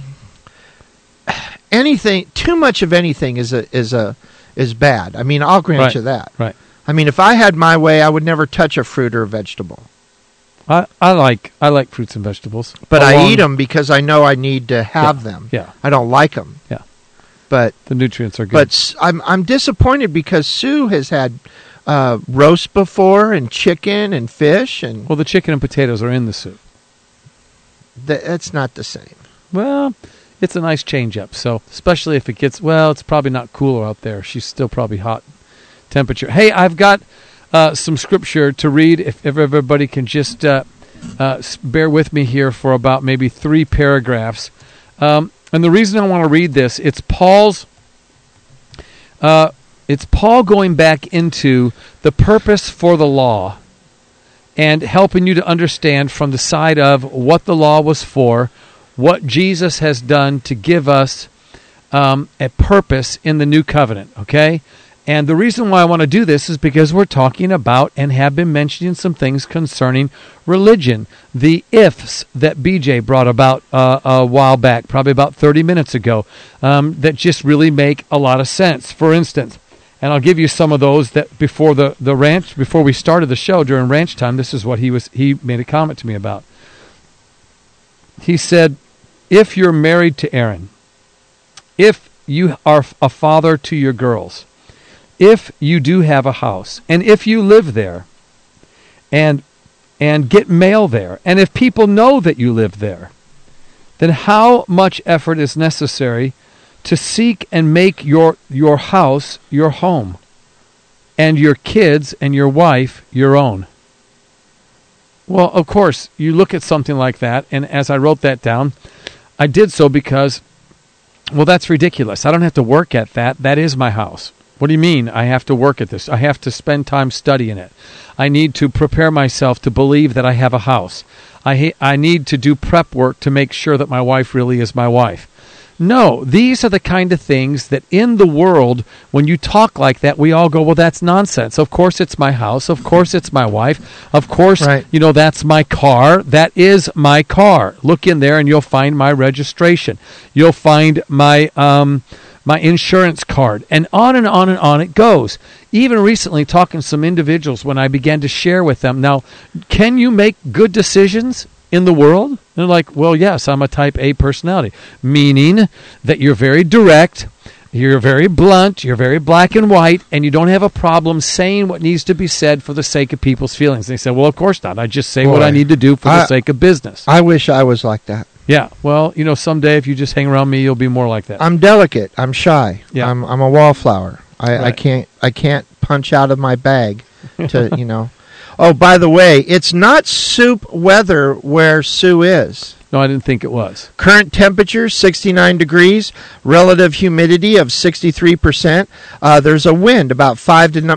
anything. Too much of anything is bad. I mean, I'll grant you that. Right. I mean, if I had my way, I would never touch a fruit or a vegetable. I like fruits and vegetables, but I eat them because I know I need to have them. Yeah. I don't like them. Yeah. But the nutrients are good. But I'm disappointed because Sue has had roast before, and chicken and fish, and the chicken and potatoes are in the soup. That's not the same. Well, it's a nice change up. So especially if it gets it's probably not cooler out there. She's still probably hot temperature. Hey, I've got some scripture to read. If everybody can just bear with me here for about maybe 3 paragraphs. And the reason I want to read this, it's Paul going back into the purpose for the law and helping you to understand from the side of what the law was for, what Jesus has done to give us a purpose in the new covenant, okay? And the reason why I want to do this is because we're talking about and have been mentioning some things concerning religion. The ifs that BJ brought about a while back, probably about 30 minutes ago, that just really make a lot of sense. For instance, and I'll give you some of those that before before we started the show during ranch time, this is what he made a comment to me about. He said, if you're married to Aaron, if you are a father to your girls, if you do have a house, and if you live there, and get mail there, and if people know that you live there, then how much effort is necessary to seek and make your house your home, and your kids and your wife your own? Well, of course, you look at something like that, and as I wrote that down, I did so because, well, that's ridiculous. I don't have to work at that. That is my house. What do you mean I have to work at this? I have to spend time studying it. I need to prepare myself to believe that I have a house. I need to do prep work to make sure that my wife really is my wife. No, these are the kind of things that in the world, when you talk like that, we all go, well, that's nonsense. Of course it's my house. Of course it's my wife. Of course, right. That's my car. That is my car. Look in there and you'll find my registration. You'll find my insurance card, and on and on and on it goes. Even recently, talking to some individuals, when I began to share with them, now, can you make good decisions in the world? And they're like, well, yes, I'm a type A personality, meaning that you're very direct, you're very blunt, you're very black and white, and you don't have a problem saying what needs to be said for the sake of people's feelings. And they said, well, of course not. I just say what I need to do for the sake of business. I wish I was like that. Yeah, well, someday if you just hang around me, you'll be more like that. I'm delicate. I'm shy. Yeah. I'm a wallflower. I can't punch out of my bag to, Oh, by the way, it's not soup weather where Sue is. No, I didn't think it was. Current temperature, 69 degrees. Relative humidity of 63%. There's a wind about 5 to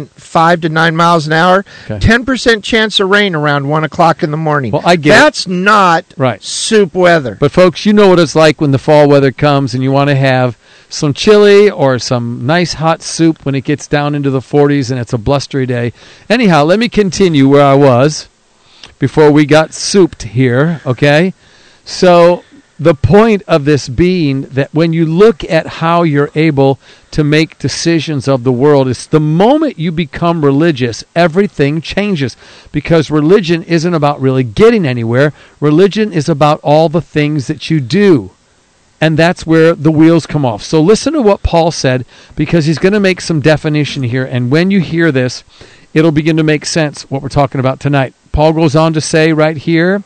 9 miles an hour. Okay. 10% chance of rain around 1 o'clock in the morning. Well, I get That's not soup weather. But, folks, you know what it's like when the fall weather comes and you want to have some chili or some nice hot soup when it gets down into the 40s and it's a blustery day. Anyhow, let me continue where I was before we got souped here, okay? So the point of this being that when you look at how you're able to make decisions of the world, it's the moment you become religious, everything changes, because religion isn't about really getting anywhere. Religion is about all the things that you do. And that's where the wheels come off. So listen to what Paul said, because he's going to make some definition here. And when you hear this, it'll begin to make sense what we're talking about tonight. Paul goes on to say right here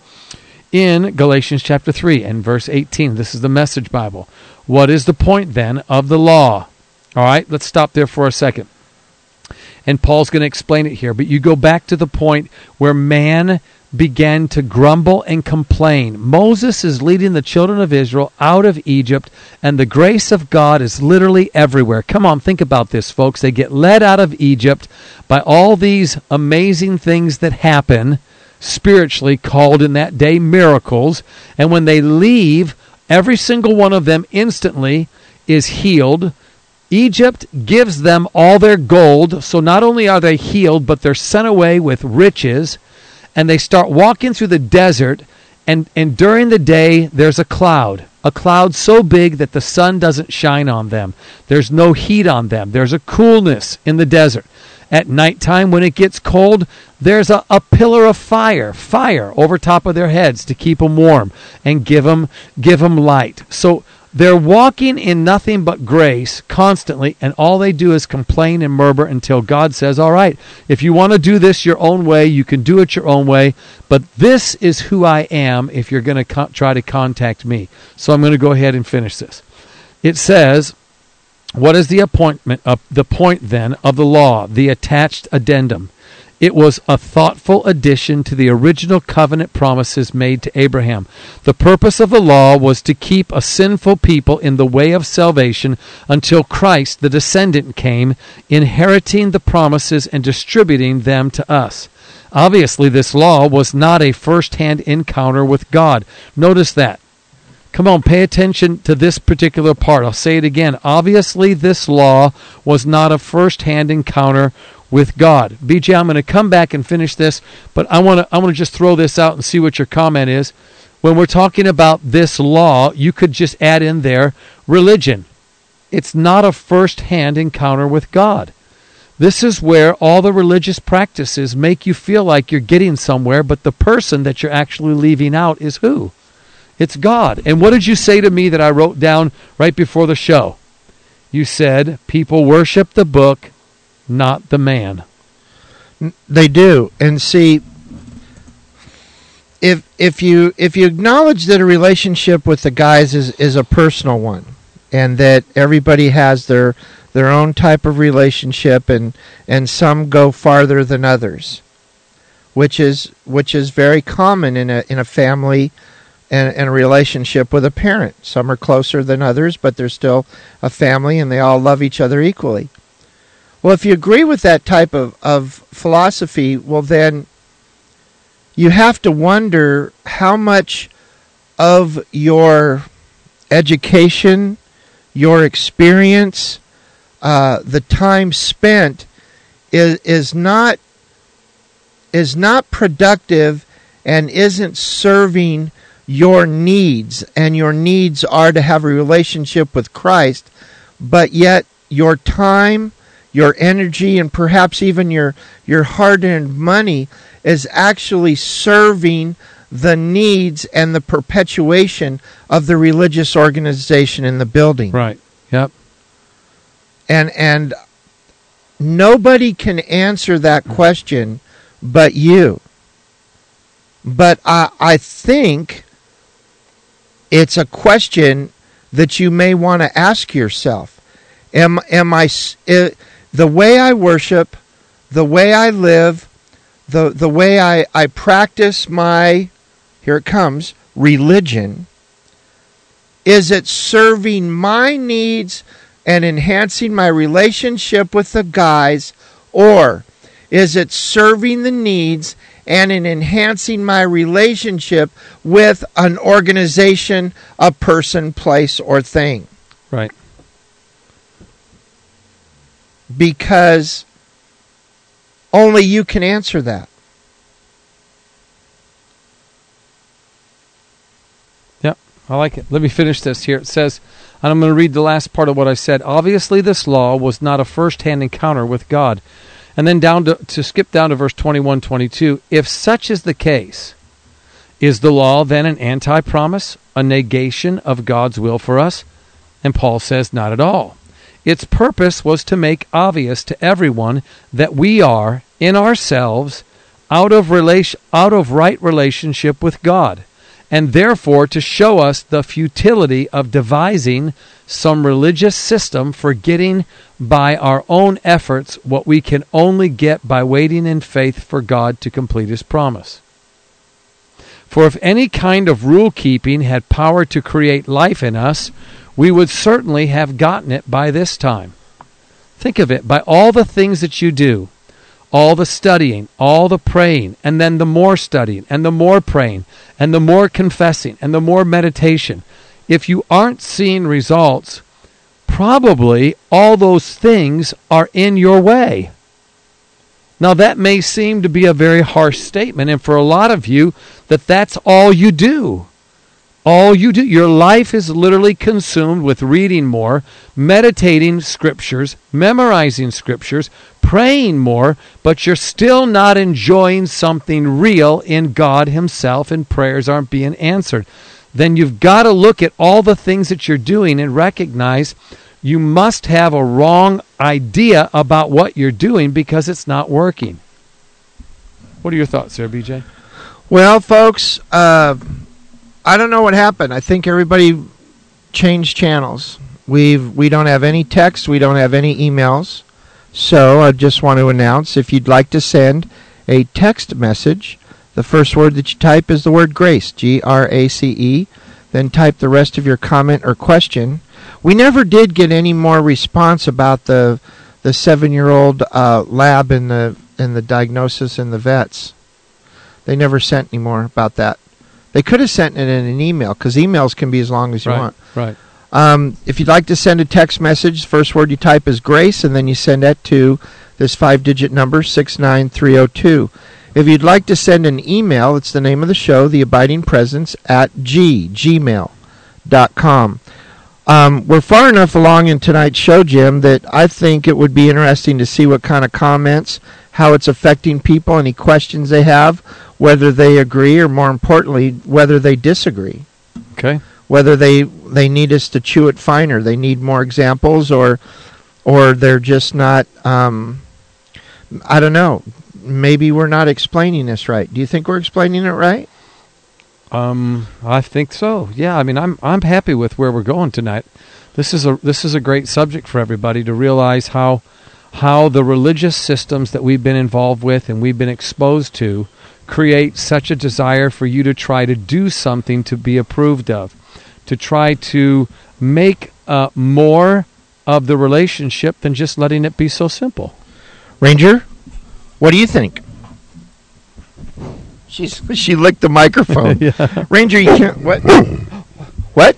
in Galatians chapter 3 and verse 18. This is the Message Bible. What is the point then of the law? All right, let's stop there for a second. And Paul's going to explain it here. But you go back to the point where man began to grumble and complain. Moses is leading the children of Israel out of Egypt, and the grace of God is literally everywhere. Come on, think about this, folks. They get led out of Egypt by all these amazing things that happen, spiritually called in that day miracles, and when they leave, every single one of them instantly is healed. Egypt gives them all their gold, so not only are they healed, but they're sent away with riches. And they start walking through the desert, and during the day, there's a cloud so big that the sun doesn't shine on them. There's no heat on them. There's a coolness in the desert. At nighttime, when it gets cold, there's a pillar of fire over top of their heads to keep them warm and give them light. So they're walking in nothing but grace constantly, and all they do is complain and murmur until God says, all right, if you want to do this your own way, you can do it your own way, but this is who I am if you're going to try to contact me. So I'm going to go ahead and finish this. It says, what is the point then of the law, the attached addendum? It was a thoughtful addition to the original covenant promises made to Abraham. The purpose of the law was to keep a sinful people in the way of salvation until Christ, the descendant, came, inheriting the promises and distributing them to us. Obviously, this law was not a first-hand encounter with God. Notice that. Come on, pay attention to this particular part. I'll say it again. Obviously, this law was not a first-hand encounter with God. BJ, I'm going to come back and finish this, but I want to just throw this out and see what your comment is. When we're talking about this law, you could just add in there religion. It's not a first-hand encounter with God. This is where all the religious practices make you feel like you're getting somewhere, but the person that you're actually leaving out is who? It's God. And what did you say to me that I wrote down right before the show? You said, people worship the book, not the man. They do. And see, if you acknowledge that a relationship with the guys is a personal one, and that everybody has their own type of relationship, and some go farther than others, which is very common in a family and a relationship with a parent. Some are closer than others, but they're still a family and they all love each other equally. Well, if you agree with that type of philosophy, well then you have to wonder how much of your education, your experience, the time spent is not productive and isn't serving your needs, and your needs are to have a relationship with Christ, but yet your time, your energy, and perhaps even your hard-earned money is actually serving the needs and the perpetuation of the religious organization in the building. Right. Yep. And nobody can answer that question but you. But I think it's a question that you may want to ask yourself. Am I the way I worship, the way I live, the way I practice my, here it comes, religion, is it serving my needs and enhancing my relationship with the guys, or is it serving the needs and in enhancing my relationship with an organization, a person, place, or thing? Right. Because only you can answer that. Yep, I like it. Let me finish this here. It says, and I'm going to read the last part of what I said. Obviously, this law was not a first-hand encounter with God. And then down to skip down to verse 21-22. If such is the case, is the law then an anti-promise, a negation of God's will for us? And Paul says, not at all. Its purpose was to make obvious to everyone that we are, in ourselves, out of right relationship with God, and therefore to show us the futility of devising some religious system for getting by our own efforts what we can only get by waiting in faith for God to complete His promise. For if any kind of rule-keeping had power to create life in us, we would certainly have gotten it by this time. Think of it, by all the things that you do, all the studying, all the praying, and then the more studying, and the more praying, and the more confessing, and the more meditation. If you aren't seeing results, probably all those things are in your way. Now that may seem to be a very harsh statement, and for a lot of you, that's all you do. All you do, your life is literally consumed with reading more, meditating scriptures, memorizing scriptures, praying more, but you're still not enjoying something real in God Himself, and prayers aren't being answered. Then you've got to look at all the things that you're doing and recognize you must have a wrong idea about what you're doing because it's not working. What are your thoughts there, BJ? Well, folks, I don't know what happened. I think everybody changed channels. We don't have any text. We don't have any emails. So I just want to announce, if you'd like to send a text message, the first word that you type is the word GRACE, G-R-A-C-E. Then type the rest of your comment or question. We never did get any more response about the 7-year-old lab in the diagnosis in the vets. They never sent any more about that. They could have sent it in an email, because emails can be as long as you want. Right. If you'd like to send a text message, first word you type is GRACE, and then you send that to this 5-digit number, 69302. If you'd like to send an email, it's the name of the show, The Abiding Presence, at gmail.com. We're far enough along in tonight's show, Jim, that I think it would be interesting to see what kind of comments, how it's affecting people, any questions they have, whether they agree, or more importantly, whether they disagree. Okay. Whether they need us to chew it finer, they need more examples, or they're just not, I don't know, maybe we're not explaining this right. Do you think we're explaining it right? I think so. Yeah, I mean, I'm happy with where we're going tonight. This is a great subject for everybody to realize how the religious systems that we've been involved with and we've been exposed to create such a desire for you to try to do something to be approved of, to try to make more of the relationship than just letting it be so simple. Ranger, what do you think? She licked the microphone. Yeah. Ranger, you can't. What?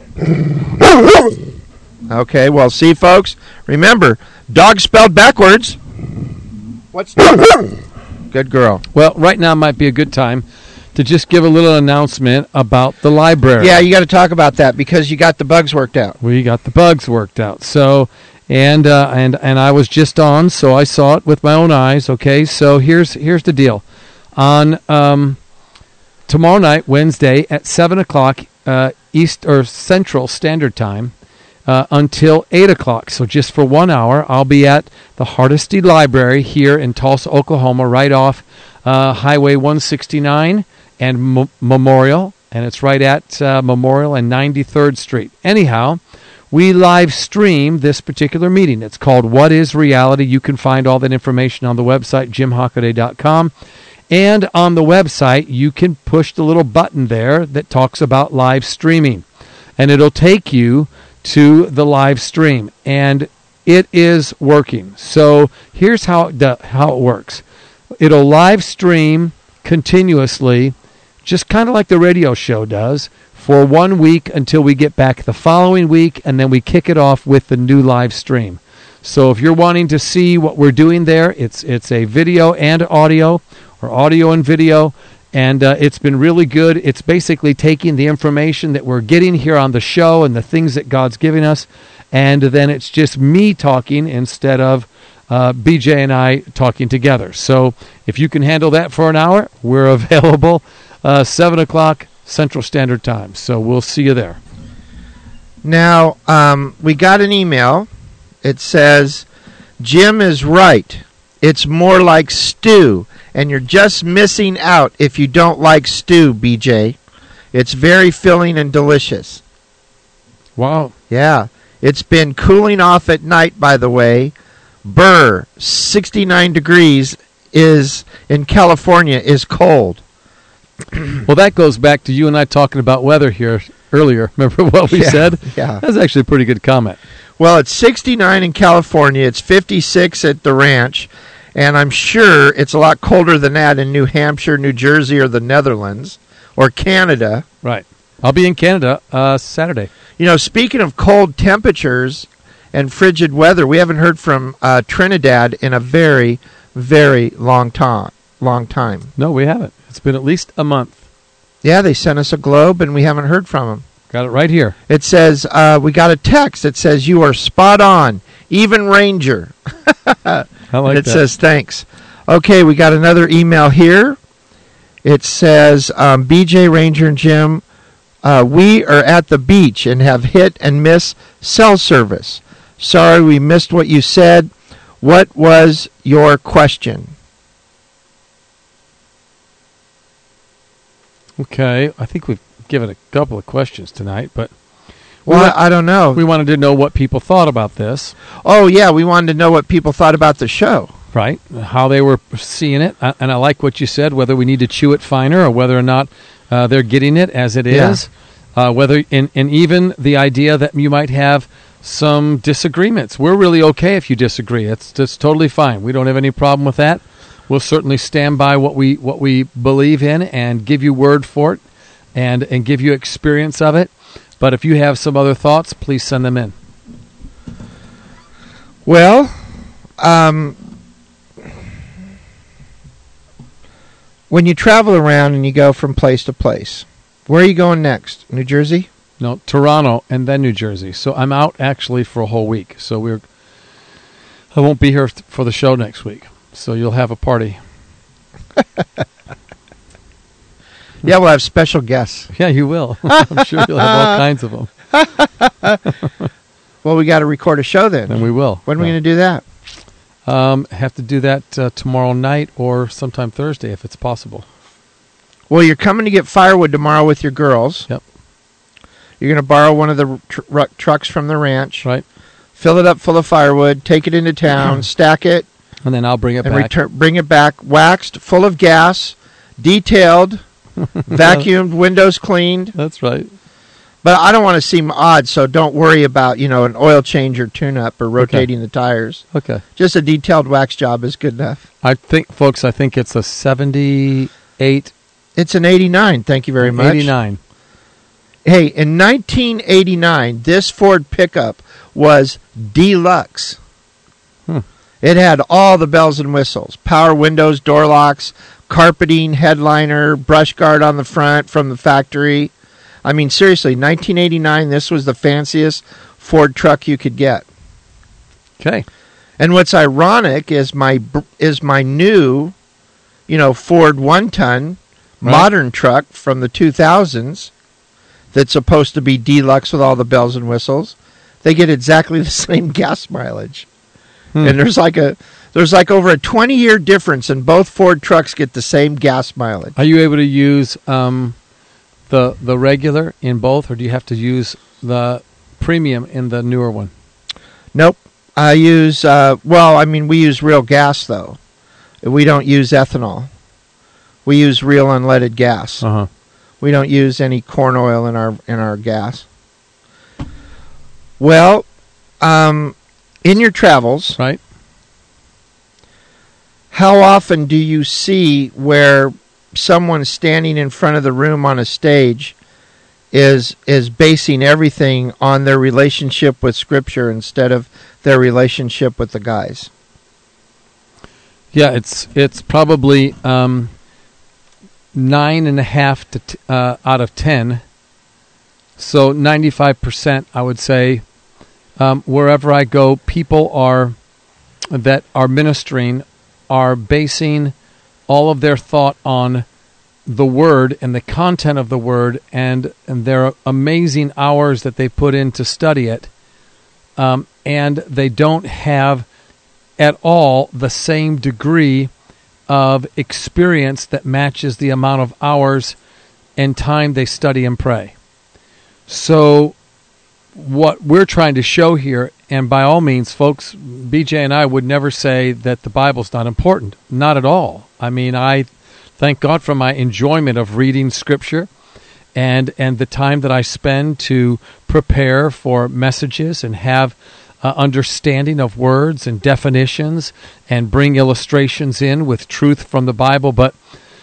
Okay, well, see, folks, remember, dog spelled backwards. What's good girl. Well, right now might be a good time to just give a little announcement about the library. Yeah, you got to talk about that because you got the bugs worked out. We got the bugs worked out. So, and I was just on, so I saw it with my own eyes. Okay, so here's the deal. On tomorrow night, Wednesday at 7:00 East or Central Standard Time until 8:00. So just for 1 hour, I'll be at the Hardesty Library here in Tulsa, Oklahoma, right off Highway 169 and Memorial, and it's right at Memorial and 93rd Street. Anyhow, we live stream this particular meeting. It's called What is Reality? You can find all that information on the website, jimhockaday.com. And on the website, you can push the little button there that talks about live streaming. And it'll take you to the live stream. And it is working. So here's how it works. It'll live stream continuously, just kind of like the radio show does, for 1 week until we get back the following week, and then we kick it off with the new live stream. So if you're wanting to see what we're doing there, it's a video and audio, or audio and video, and it's been really good. It's basically taking the information that we're getting here on the show and the things that God's giving us, and then it's just me talking instead of BJ and I talking together. So if you can handle that for an hour, we're available 7:00 Central Standard Time. So we'll see you there. Now, we got an email. It says, Jim is right. It's more like stew, and you're just missing out if you don't like stew, BJ. It's very filling and delicious. Wow. Yeah. It's been cooling off at night, by the way. 69 degrees is in California is cold. Well, that goes back to you and I talking about weather here earlier. Remember what we said? Yeah. That's actually a pretty good comment. Well, it's 69 in California. It's 56 at the ranch. And I'm sure it's a lot colder than that in New Hampshire, New Jersey, or the Netherlands, or Canada. Right. I'll be in Canada Saturday. You know, speaking of cold temperatures and frigid weather, we haven't heard from Trinidad in a very, very long time. No, we haven't. It's been at least a month. Yeah, they sent us a globe, and we haven't heard from them. Got it right here. It says, we got a text that says, you are spot on, even Ranger. I like that. It says, thanks. Okay, we got another email here. It says, BJ, Ranger, and Jim, we are at the beach and have hit and miss cell service. Sorry we missed what you said. What was your question? Okay, I think we've given a couple of questions tonight, but... Well, I don't know. We wanted to know what people thought about this. Oh, yeah, we wanted to know what people thought about the show. Right, how they were seeing it. And I like what you said, whether we need to chew it finer or whether or not they're getting it as it is. Whether and even the idea that you might have some disagreements. We're really okay if you disagree. It's totally fine. We don't have any problem with that. We'll certainly stand by what we believe in and give you word for it. and give you experience of it. But if you have some other thoughts, please send them in. Well, when you travel around and you go from place to place, where are you going next? New Jersey? No, Toronto and then New Jersey. So I'm out actually for a whole week. So I won't be here for the show next week. So you'll have a party. Yeah, we'll have special guests. Yeah, you will. I'm sure you'll have all kinds of them. Well, we got to record a show then. And we will. When are we going to do that? Have to do that tomorrow night or sometime Thursday if it's possible. Well, you're coming to get firewood tomorrow with your girls. Yep. You're going to borrow one of the trucks from the ranch. Right. Fill it up full of firewood, take it into town, stack it. And then I'll bring it and back. Bring it back, waxed, full of gas, detailed, vacuumed, windows cleaned. That's right. But I don't want to seem odd, so don't worry about, an oil change or tune-up or rotating the tires. Okay. Just a detailed wax job is good enough. I think it's a 78. It's an 89, thank you very much. 89. Hey, in 1989, this Ford pickup was deluxe. It had all the bells and whistles. Power windows, door locks, carpeting, headliner, brush guard on the front from the factory. I mean, seriously, 1989, this was the fanciest Ford truck you could get. Okay. And what's ironic is my new, Ford 1-ton modern truck from the 2000s that's supposed to be deluxe with all the bells and whistles. They get exactly the same gas mileage. And there's like over a 20-year difference, and both Ford trucks get the same gas mileage. Are you able to use the regular in both, or do you have to use the premium in the newer one? Nope. I use we use real gas though. We don't use ethanol. We use real unleaded gas. Uh-huh. We don't use any corn oil in our gas. Well, in your travels, right? How often do you see where someone standing in front of the room on a stage is basing everything on their relationship with Scripture instead of their relationship with the guys? Yeah, it's probably 9.5 out of 10. So 95%, I would say. Wherever I go, people that are ministering are basing all of their thought on the Word and the content of the Word and their amazing hours that they put in to study it. And they don't have at all the same degree of experience that matches the amount of hours and time they study and pray. So what we're trying to show here, and by all means, folks, BJ and I would never say that the Bible's not important. Not at all. I mean, I thank God for my enjoyment of reading Scripture and the time that I spend to prepare for messages and have understanding of words and definitions and bring illustrations in with truth from the Bible. But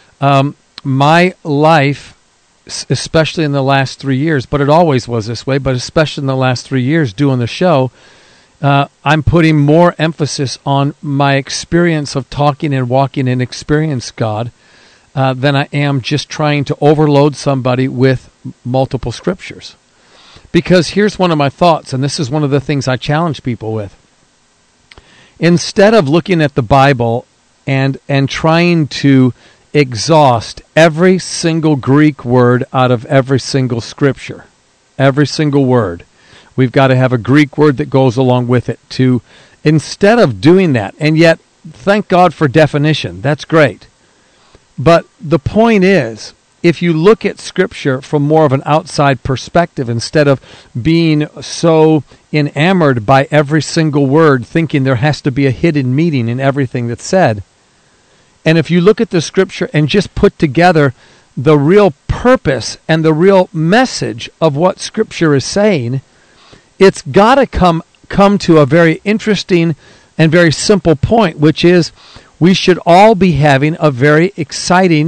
my life, especially in the last 3 years, but it always was this way, but especially in the last 3 years doing the show, I'm putting more emphasis on my experience of talking and walking and experience God than I am just trying to overload somebody with multiple scriptures. Because here's one of my thoughts, and this is one of the things I challenge people with. Instead of looking at the Bible and trying to exhaust every single Greek word out of every single scripture, every single word, we've got to have a Greek word that goes along with it. Instead of doing that, and yet, thank God for definition, that's great. But the point is, if you look at Scripture from more of an outside perspective, instead of being so enamored by every single word, thinking there has to be a hidden meaning in everything that's said, and if you look at the Scripture and just put together the real purpose and the real message of what Scripture is saying, it's got to come to a very interesting and very simple point, which is we should all be having a very exciting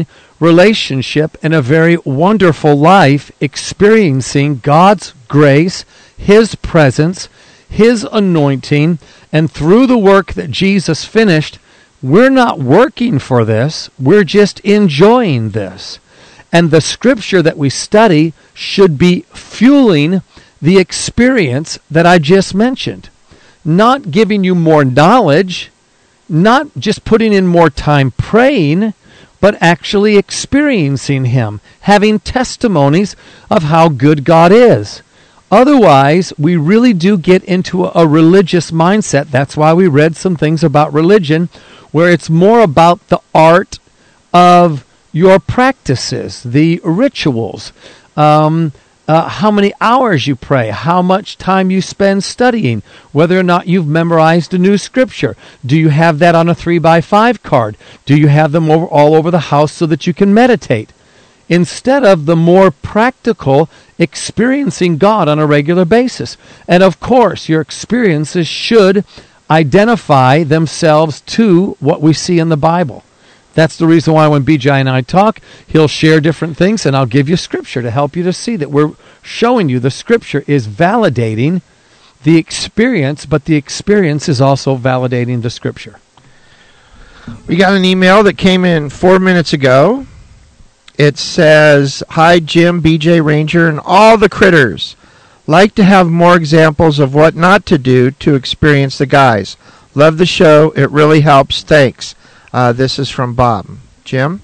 relationship and a very wonderful life experiencing God's grace, His presence, His anointing, and through the work that Jesus finished, we're not working for this, we're just enjoying this. And the scripture that we study should be fueling the experience that I just mentioned. Not giving you more knowledge, not just putting in more time praying, but actually experiencing Him, having testimonies of how good God is. Otherwise, we really do get into a religious mindset. That's why we read some things about religion, where it's more about the art of your practices, the rituals, how many hours you pray, how much time you spend studying, whether or not you've memorized a new scripture. Do you have that on a 3x5 card? Do you have them all over the house so that you can meditate? Instead of the more practical experiencing God on a regular basis. And of course, your experiences should identify themselves to what we see in the Bible. That's the reason why when BJ and I talk, he'll share different things, and I'll give you scripture to help you to see that we're showing you the scripture is validating the experience, but the experience is also validating the scripture. We got an email that came in 4 minutes ago. It says, "Hi, Jim, BJ, Ranger, and all the critters. Like to have more examples of what not to do to experience the guys. Love the show. It really helps. Thanks." This is from Bob. Jim?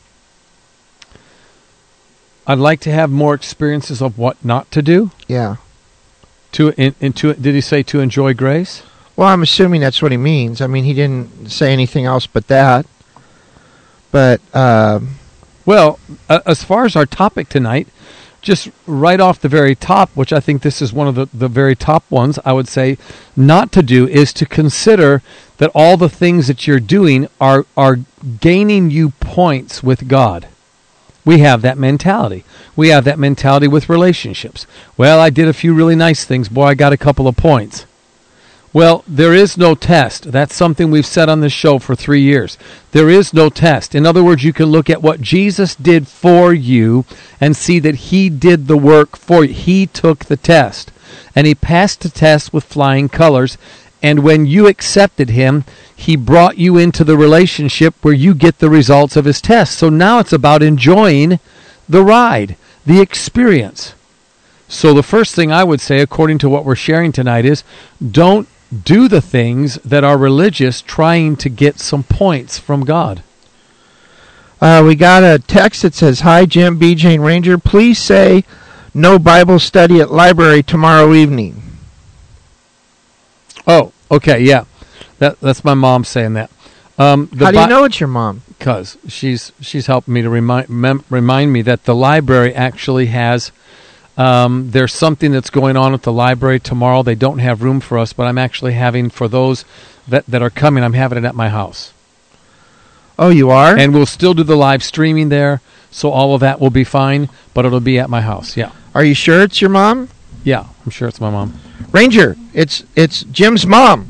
I'd like to have more experiences of what not to do. Yeah. Did he say to enjoy grace? Well, I'm assuming that's what he means. I mean, he didn't say anything else but that. But, well, as far as our topic tonight, just right off the very top, which I think this is one of the very top ones, I would say not to do is to consider that all the things that you're doing are gaining you points with God. We have that mentality. We have that mentality with relationships. Well, I did a few really nice things. Boy, I got a couple of points. Well, there is no test. That's something we've said on this show for 3 years. There is no test. In other words, you can look at what Jesus did for you and see that He did the work for you. He took the test, and He passed the test with flying colors. And when you accepted Him, He brought you into the relationship where you get the results of His test. So now it's about enjoying the ride, the experience. So the first thing I would say, according to what we're sharing tonight, is don't do the things that are religious trying to get some points from God. We got a text that says, "Hi, Jim, BJ, and Ranger. Please say no Bible study at library tomorrow evening." Oh, okay, yeah. That's my mom saying that. How do you know it's your mom? Because she's helping me to remind me that the library actually has... there's something that's going on at the library tomorrow. They don't have room for us, but I'm actually having, for those that are coming, I'm having it at my house. Oh, you are? And we'll still do the live streaming there, so all of that will be fine, but it'll be at my house, yeah. Are you sure it's your mom? Yeah, I'm sure it's my mom. Ranger, it's Jim's mom.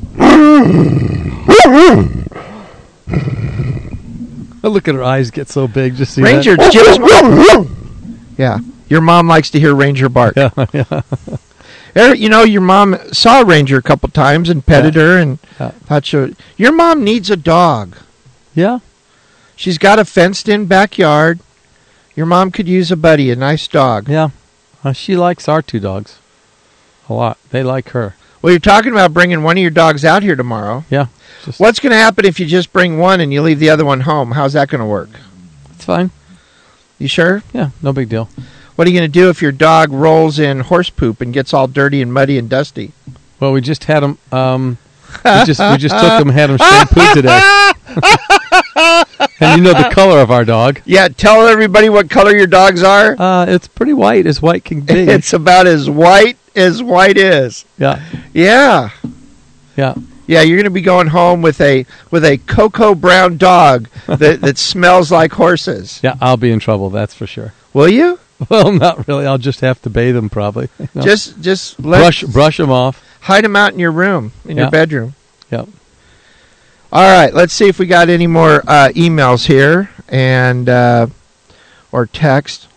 Look at her eyes get so big. Just see Ranger, that? Jim's mom. Yeah. Your mom likes to hear Ranger bark. Yeah. You know, your mom saw Ranger a couple times and petted her and thought your mom needs a dog. Yeah. She's got a fenced-in backyard. Your mom could use a buddy, a nice dog. Yeah. She likes our 2 dogs a lot. They like her. Well, you're talking about bringing one of your dogs out here tomorrow. Yeah. What's going to happen if you just bring one and you leave the other one home? How's that going to work? It's fine. You sure? Yeah, no big deal. What are you going to do if your dog rolls in horse poop and gets all dirty and muddy and dusty? Well, we just had him. We just took him and had him shampooed today. And you know the color of our dog. Yeah, tell everybody what color your dogs are. It's pretty white, as white can be. It's about as white is. Yeah. Yeah. Yeah. Yeah, you're going to be going home with a cocoa brown dog that smells like horses. Yeah, I'll be in trouble, that's for sure. Will you? Well, not really. I'll just have to bathe them probably. You know? Just brush them off. Hide them out in your room, in your bedroom. Yep. All right, let's see if we got any more emails here. And or text.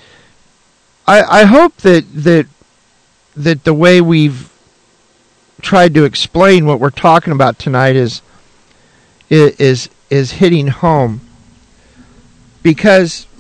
I hope that the way we've tried to explain what we're talking about tonight is hitting home, because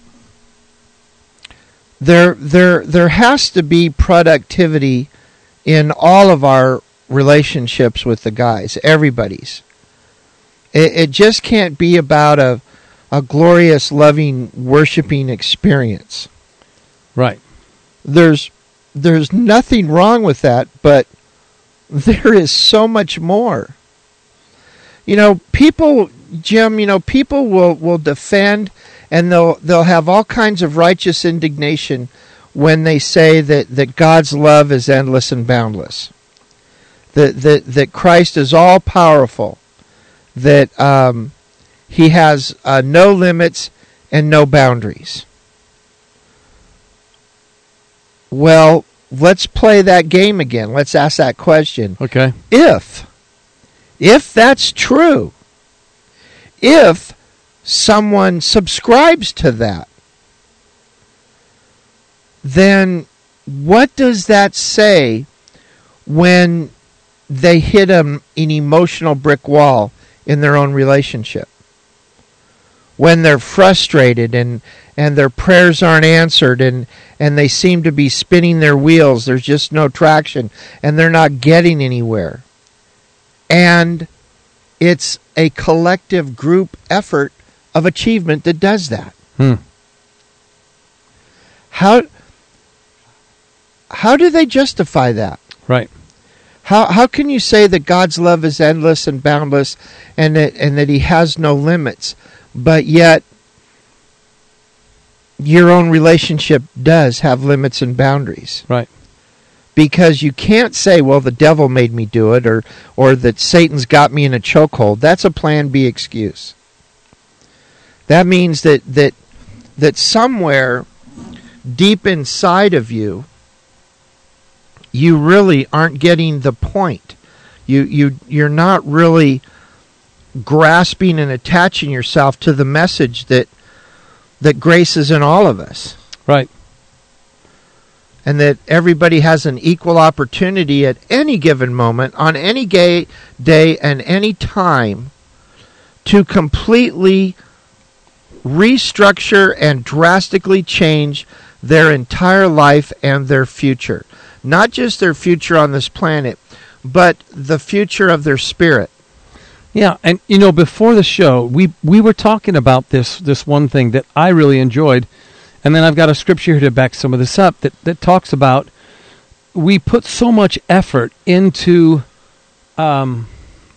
there has to be productivity in all of our relationships with the guys, everybody's. It just can't be about a glorious, loving, worshiping experience. Right. There's nothing wrong with that, but there is so much more. People, Jim, people will defend, and they'll have all kinds of righteous indignation when they say that God's love is endless and boundless. That Christ is all powerful. That he has no limits and no boundaries. Well, let's play that game again. Let's ask that question. Okay. If that's true, if someone subscribes to that, then what does that say when they hit an emotional brick wall in their own relationship? When they're frustrated and their prayers aren't answered and they seem to be spinning their wheels, there's just no traction, and they're not getting anywhere. And it's a collective group effort of achievement that does that. How do they justify that? Right. How can you say that God's love is endless and boundless and that he has no limits, but yet your own relationship does have limits and boundaries? Right. Because you can't say, well, the devil made me do it, or that Satan's got me in a chokehold. That's a plan B excuse. That means that somewhere deep inside of you, you really aren't getting the point. You're not really grasping and attaching yourself to the message that grace is in all of us. Right. And that everybody has an equal opportunity at any given moment, on any day and any time, to completely restructure and drastically change their entire life and their future. Not just their future on this planet, but the future of their spirit. Yeah, and before the show, we were talking about this one thing that I really enjoyed, and then I've got a scripture here to back some of this up that talks about we put so much effort into the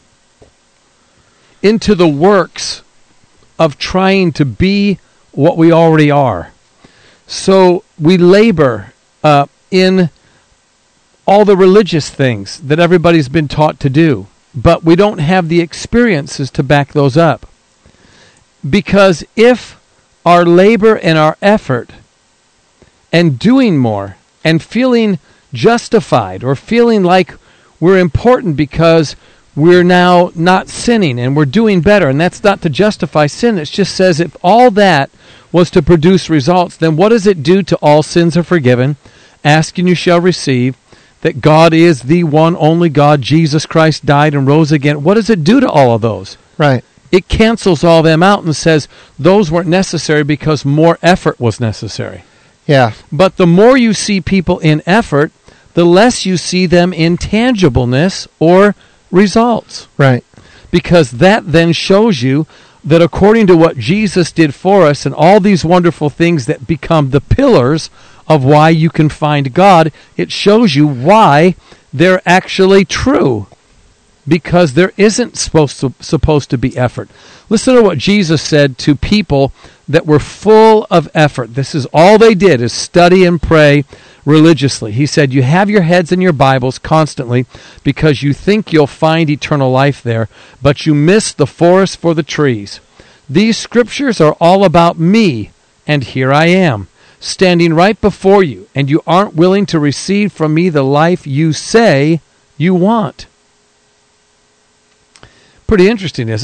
works of trying to be what we already are. So we labor in all the religious things that everybody's been taught to do, but we don't have the experiences to back those up. Because if our labor and our effort and doing more and feeling justified or feeling like we're important because we're now not sinning and we're doing better, and that's not to justify sin, it just says if all that was to produce results, then what does it do to all sins are forgiven, ask and you shall receive, that God is the one only God, Jesus Christ died and rose again? What does it do to all of those? Right. It cancels all them out and says those weren't necessary because more effort was necessary. Yeah. But the more you see people in effort, the less you see them in tangibleness or results. Right. Because that then shows you that according to what Jesus did for us and all these wonderful things that become the pillars of why you can find God, it shows you why they're actually true. Because there isn't supposed to be effort. Listen to what Jesus said to people that were full of effort. This is all they did, is study and pray religiously. He said, you have your heads in your Bibles constantly because you think you'll find eternal life there, but you miss the forest for the trees. These scriptures are all about me, and here I am, standing right before you, and you aren't willing to receive from me the life you say you want. Pretty interesting, isn't it?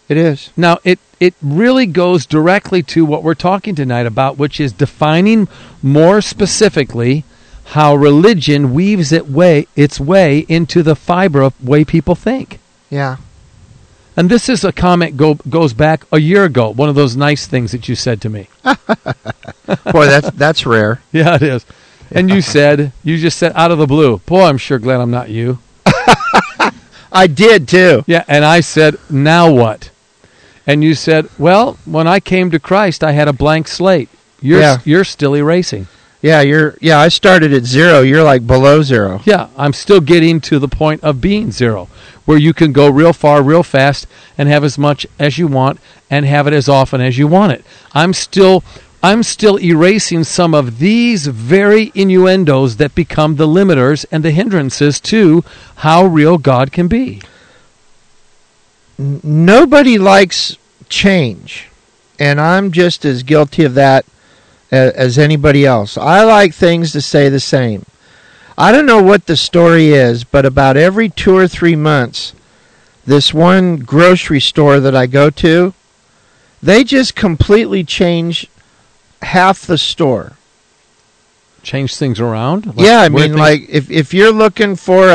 It is. Now, it really goes directly to what we're talking tonight about, which is defining more specifically how religion weaves its way into the fiber of way people think. Yeah. And this is a comment goes back a year ago, one of those nice things that you said to me. Boy, that's rare. Yeah, it is. And you just said out of the blue, boy, I'm sure glad I'm not you. I did too. Yeah, and I said, now what? And you said, well, when I came to Christ, I had a blank slate. You're still erasing. Yeah, I started at 0. You're like below 0. Yeah, I'm still getting to the point of being 0, where you can go real far, real fast, and have as much as you want, and have it as often as you want it. I'm still erasing some of these very innuendos that become the limiters and the hindrances to how real God can be. Nobody likes change, and I'm just as guilty of that as anybody else. I like things to stay the same. I don't know what the story is, but about every 2 or 3 months, this one grocery store that I go to, they just completely change half the store. Change things around? Yeah, I mean, like if you're looking for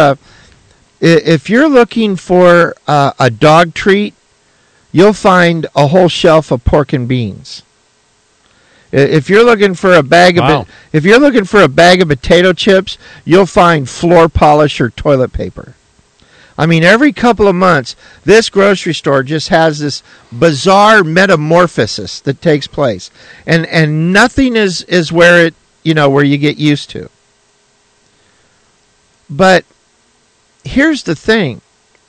a dog treat, you'll find a whole shelf of pork and beans. If you're looking for a bag of potato chips, you'll find floor polish or toilet paper. I mean, every couple of months, this grocery store just has this bizarre metamorphosis that takes place, and nothing is where you get used to. But here's the thing: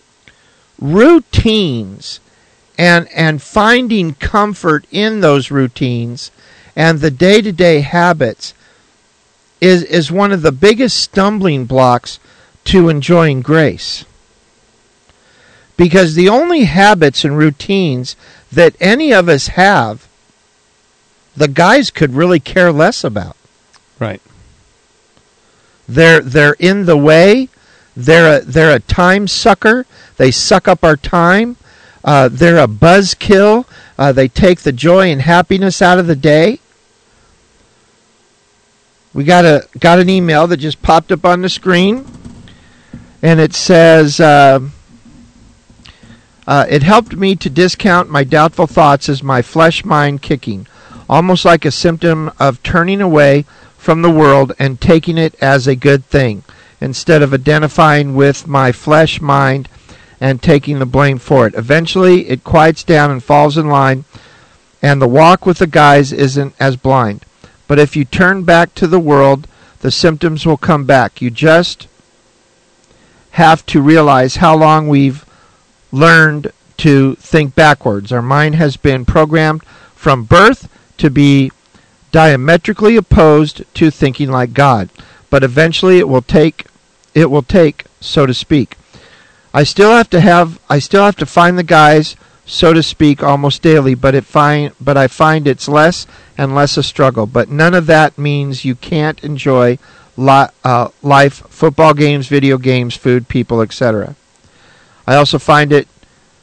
routines and finding comfort in those routines and the day-to-day habits is one of the biggest stumbling blocks to enjoying grace. Because the only habits and routines that any of us have, the guys could really care less about. Right. They're in the way. They're a time sucker. They suck up our time. They're a buzzkill. They take the joy and happiness out of the day. We got an email that just popped up on the screen, and it says, it helped me to discount my doubtful thoughts as my flesh mind kicking, almost like a symptom of turning away from the world and taking it as a good thing, instead of identifying with my flesh mind and taking the blame for it. Eventually, it quiets down and falls in line, and the walk with the guys isn't as blind. But if you turn back to the world, the symptoms will come back. You just have to realize how long we've learned to think backwards. Our mind has been programmed from birth to be diametrically opposed to thinking like God. But eventually it will take, so to speak. I still have to find the guys, so to speak, almost daily, but I find it's less and less a struggle. But none of that means you can't enjoy life, football games, video games, food, people, etc. I also find it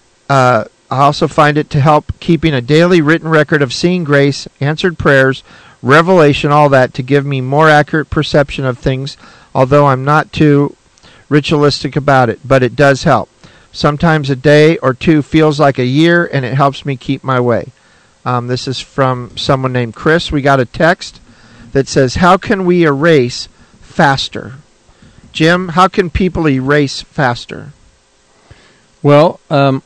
to help keeping a daily written record of seeing grace, answered prayers, revelation, all that, to give me more accurate perception of things, although I'm not too ritualistic about it, but it does help. Sometimes a day or two feels like a year, and it helps me keep my way. This is from someone named Chris. We got a text that says, how can we erase faster? Jim, how can people erase faster? Well,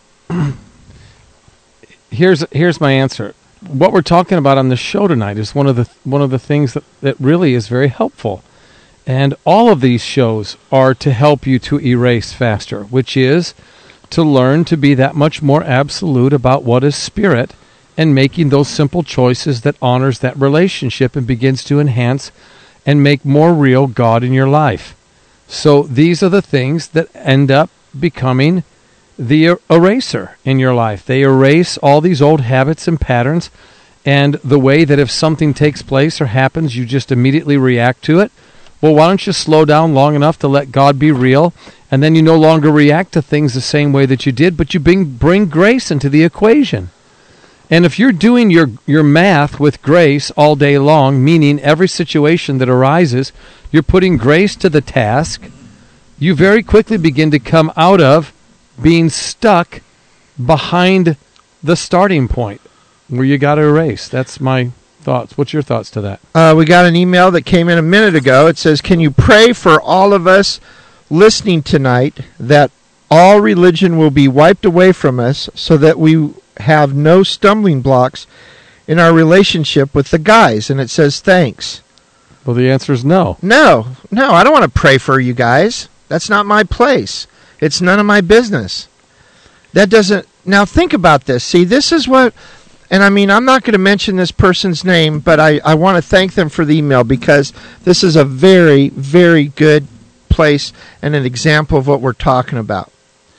here's my answer. What we're talking about on the show tonight is one of the things that really is very helpful. And all of these shows are to help you to erase faster, which is to learn to be that much more absolute about what is spirit and making those simple choices that honors that relationship and begins to enhance and make more real God in your life. So these are the things that end up becoming the eraser in your life. They erase all these old habits and patterns, and the way that if something takes place or happens, you just immediately react to it. Well, why don't you slow down long enough to let God be real And then you no longer react to things the same way that you did, but you bring grace into the equation. And if you're doing your math with grace all day long, meaning every situation that arises, you're putting grace to the task, you very quickly begin to come out of being stuck behind the starting point where you got to erase. That's my thoughts. What's your thoughts to that? We got an email that came in a minute ago. It says, can you pray for all of us listening tonight that all religion will be wiped away from us so that we have no stumbling blocks in our relationship with the guys? And it says, thanks. Well, the answer is no. No, I don't want to pray for you guys. That's not my place. It's none of my business. That doesn't... Now, think about this. See, this is what... And I mean, I'm not going to mention this person's name, but I want to thank them for the email because this is a very, very good place and an example of what we're talking about.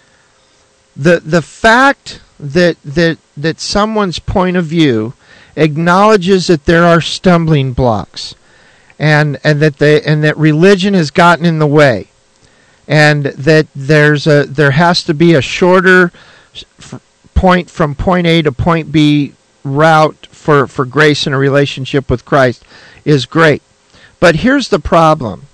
The fact that someone's point of view acknowledges that there are stumbling blocks and that religion has gotten in the way, and that there has to be a shorter point from point A to point B route for grace in a relationship with Christ is great. But here's the problem.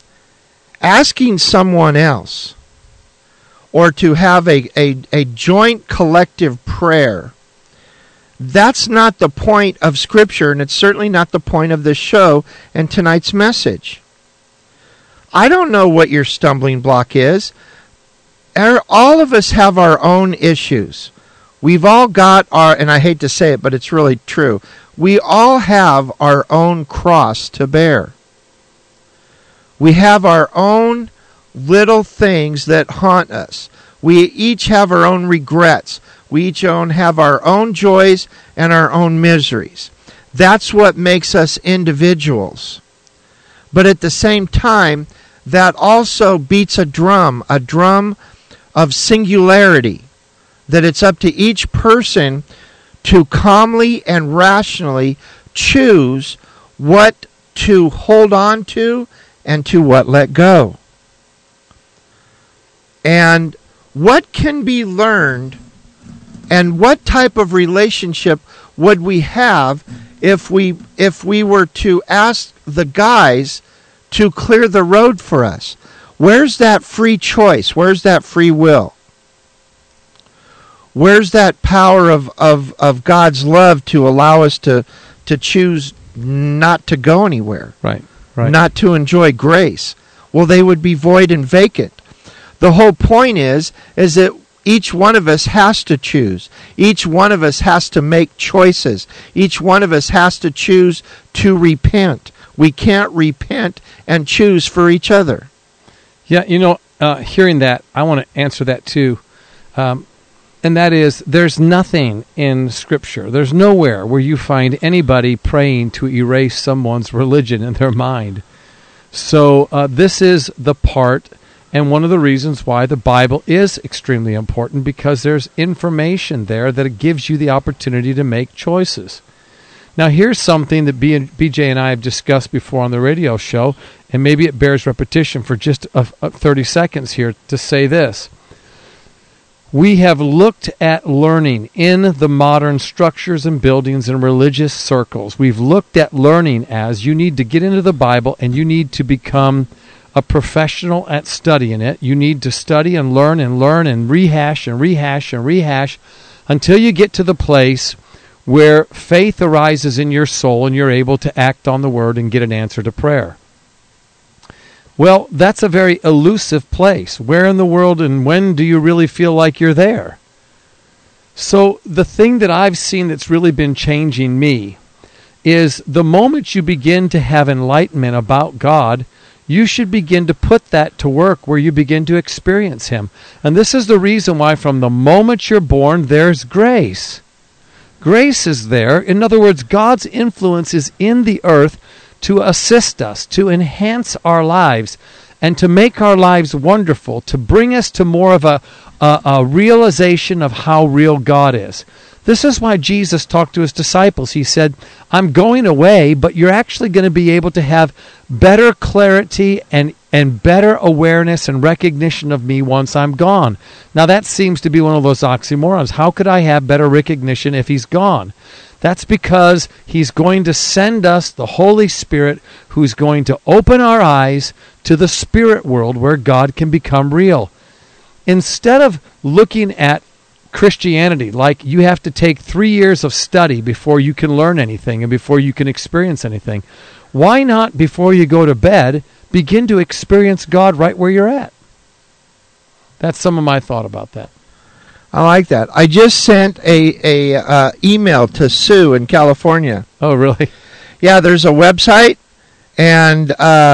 Asking someone else or to have a joint collective prayer, that's not the point of Scripture, and it's certainly not the point of this show and tonight's message. I don't know what your stumbling block is. All of us have our own issues. We've all got our, and I hate to say it, but it's really true, we all have our own cross to bear. We have our own little things that haunt us. We each have our own regrets. We each have our own joys and our own miseries. That's what makes us individuals. But at the same time, that also beats a drum of singularity, that it's up to each person to calmly and rationally choose what to hold on to and to what let go. And what can be learned, and what type of relationship would we have if we were to ask the guys to clear the road for us? Where's that free choice? Where's that free will? Where's that power of God's love to allow us to choose not to go anywhere? Right. Not to enjoy grace? Well, they would be void and vacant. The whole point is that each one of us has to choose. Each one of us has to make choices. Each one of us has to choose to repent. We can't repent and choose for each other. Yeah, hearing that, I want to answer that too. And that is, there's nothing in Scripture, there's nowhere where you find anybody praying to erase someone's religion in their mind. So this is the part, and one of the reasons why the Bible is extremely important, because there's information there that gives you the opportunity to make choices. Now, here's something that BJ and I have discussed before on the radio show, and maybe it bears repetition for just 30 seconds here to say this. We have looked at learning in the modern structures and buildings and religious circles. We've looked at learning as you need to get into the Bible and you need to become a professional at studying it. You need to study and learn and rehash and rehash and rehash until you get to the place where faith arises in your soul and you're able to act on the Word and get an answer to prayer. Well, that's a very elusive place. Where in the world and when do you really feel like you're there? So the thing that I've seen that's really been changing me is the moment you begin to have enlightenment about God, you should begin to put that to work where you begin to experience Him. And this is the reason why from the moment you're born, there's grace. Grace is there. In other words, God's influence is in the earth to assist us, to enhance our lives, and to make our lives wonderful, to bring us to more of a realization of how real God is. This is why Jesus talked to His disciples. He said, I'm going away, but you're actually going to be able to have better clarity and and better awareness and recognition of me once I'm gone. Now that seems to be one of those oxymorons. How could I have better recognition if he's gone? That's because he's going to send us the Holy Spirit, who's going to open our eyes to the spirit world where God can become real. Instead of looking at Christianity like you have to take 3 years of study before you can learn anything and before you can experience anything, why not, before you go to bed, begin to experience God right where you're at? That's some of my thought about that. I like that. I just sent a email to Sue in California. Oh, really? Yeah, there's a website, and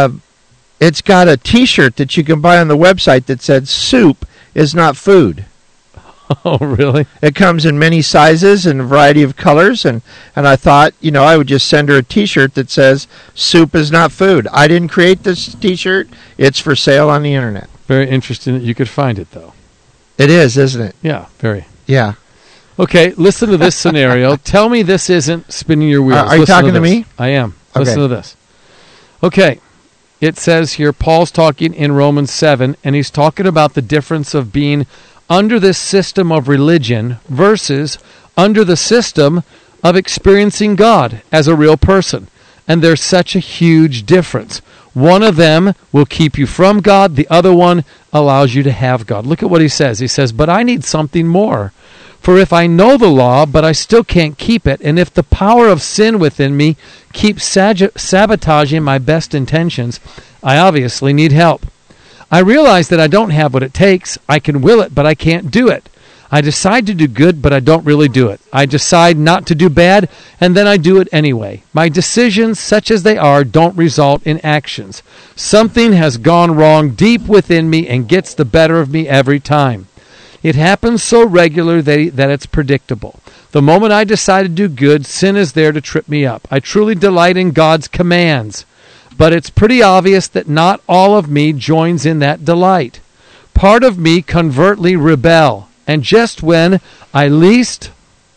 it's got a T-shirt that you can buy on the website that said "Soup is not food." Oh, really? It comes in many sizes and a variety of colors, and I thought, I would just send her a T-shirt that says "Soup is not food." I didn't create this T-shirt. It's for sale on the internet. Very interesting that you could find it, though. It is, isn't it? Yeah, very. Yeah. Okay, listen to this scenario. Tell me this isn't spinning your wheels. Are you talking to me? I am. Okay. Listen to this. Okay, it says here, Paul's talking in Romans 7, and he's talking about the difference of being under this system of religion versus under the system of experiencing God as a real person. And there's such a huge difference. One of them will keep you from God. The other one allows you to have God. Look at what he says. He says, but I need something more. For if I know the law, but I still can't keep it, and if the power of sin within me keeps sabotaging my best intentions, I obviously need help. I realize that I don't have what it takes. I can will it, but I can't do it. I decide to do good, but I don't really do it. I decide not to do bad, and then I do it anyway. My decisions, such as they are, don't result in actions. Something has gone wrong deep within me and gets the better of me every time. It happens so regularly that it's predictable. The moment I decide to do good, sin is there to trip me up. I truly delight in God's commands, but it's pretty obvious that not all of me joins in that delight. Part of me covertly rebel. And just when I least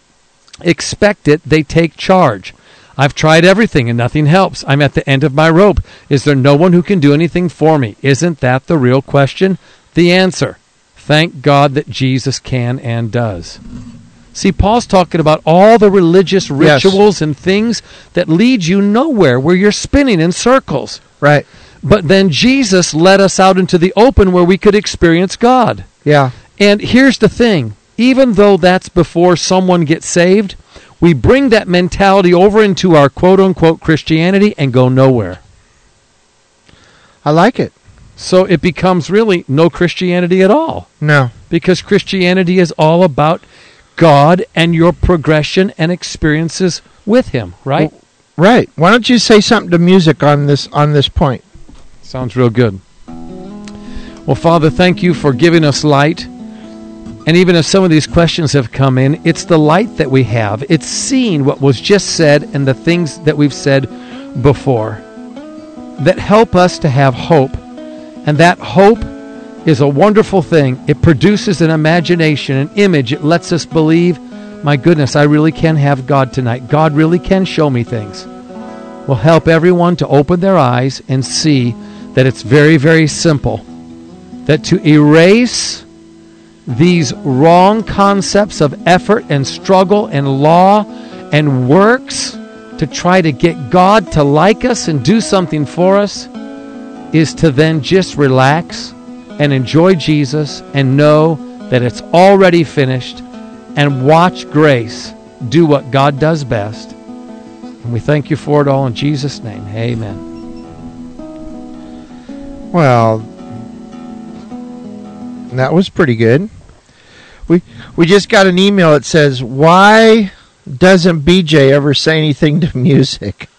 expect it, they take charge. I've tried everything and nothing helps. I'm at the end of my rope. Is there no one who can do anything for me? Isn't that the real question? The answer: thank God that Jesus can and does. See, Paul's talking about all the religious rituals and things that lead you nowhere, where you're spinning in circles. Right. But then Jesus led us out into the open where we could experience God. Yeah. And here's the thing, even though that's before someone gets saved, we bring that mentality over into our quote-unquote Christianity and go nowhere. I like it. So it becomes really no Christianity at all. No. Because Christianity is all about God and your progression and experiences with Him, right? Well, right. Why don't you say something to music on this point? Sounds real good. Well, Father, thank you for giving us light. And even if some of these questions have come in, it's the light that we have. It's seeing what was just said and the things that we've said before that help us to have hope. And that hope is a wonderful thing. It produces an imagination, an image. It lets us believe, my goodness, I really can have God tonight. God really can show me things. We'll help everyone to open their eyes and see that it's very, very simple. That to erase these wrong concepts of effort and struggle and law and works to try to get God to like us and do something for us is to then just relax and enjoy Jesus and know that it's already finished and watch grace do what God does best. And we thank you for it all in Jesus' name. Amen. Well, that was pretty good. We just got an email that says, why doesn't BJ ever say anything to music?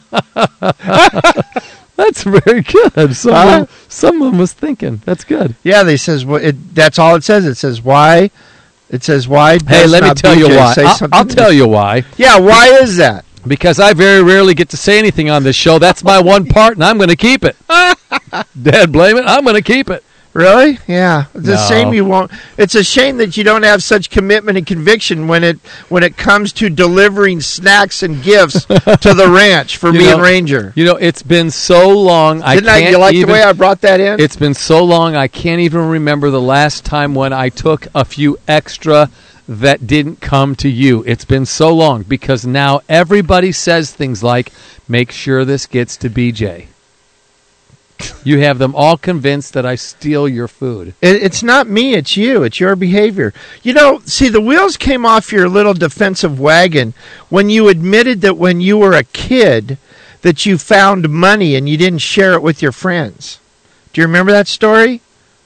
That's very good. Someone was thinking. That's good. Yeah, they says that's all it says. It says why. Hey, let me tell you why. I'll tell you why. Yeah, why is that? Because I very rarely get to say anything on this show. That's my one part, and I'm going to keep it. Dad, blame it. I'm going to keep it. Really? Yeah. It's a No. shame you won't. It's a shame that you don't have such commitment and conviction when it comes to delivering snacks and gifts to the ranch for me and Ranger. You know, it's been so long. You like the way I brought that in? It's been so long. I can't even remember the last time when I took a few extra that didn't come to you. It's been so long because now everybody says things like, "Make sure this gets to BJ." You have them all convinced that I steal your food. It's not me, it's you. It's your behavior. You know, see, the wheels came off your little defensive wagon when you admitted that when you were a kid that you found money and you didn't share it with your friends. Do you remember that story?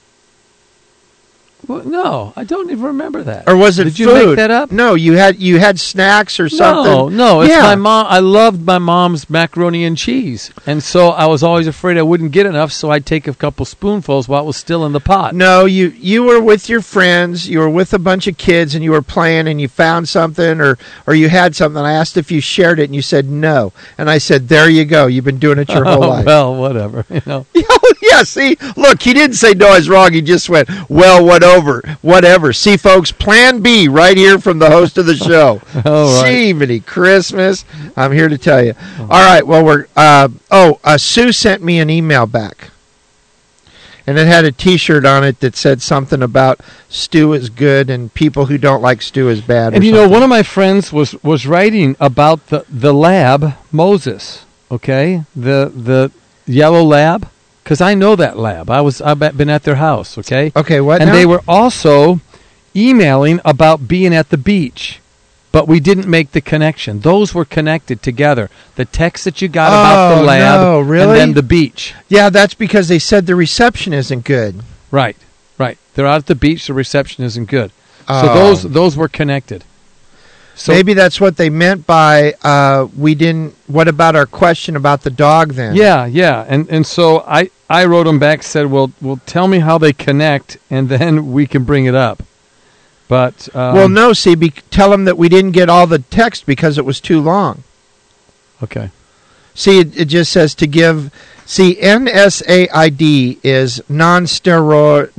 Well, no, I don't even remember that. Or was it Did food? you make that up? No, you had snacks or something. No, it's Yeah. my mom. I loved my mom's macaroni and cheese, and so I was always afraid I wouldn't get enough, so I'd take a couple spoonfuls while it was still in the pot. No, you were with your friends, you were with a bunch of kids, and you were playing, and you found something, or you had something. I asked if you shared it, and you said no. And I said, there you go. You've been doing it your whole life. Well, whatever. You know. Yeah, see, look, he didn't say no, I was wrong. He just went, well, whatever. See, folks, plan B right here from the host of the show. All right. See, Merry Christmas. I'm here to tell you. All right, well, Sue sent me an email back. And it had a T-shirt on it that said something about stew is good and people who don't like stew is bad. And you know, one of my friends was writing about the lab, Moses, okay? The yellow lab. Because I know that lab. I've been at their house, okay? Okay, what And now? they were also emailing about being at the beach, but we didn't make the connection. Those were connected together. The text that you got about the lab no, really? and then the beach. Yeah, that's because they said the reception isn't good. Right. They're out at the beach. The reception isn't good. Oh. So those were connected. So maybe that's what they meant by we didn't. What about our question about the dog then? Yeah. And so I wrote them back, said, well, tell me how they connect, and then we can bring it up. But well, no, see, tell them that we didn't get all the text because it was too long. Okay. See, it just says to give. See, NSAID is non-steroid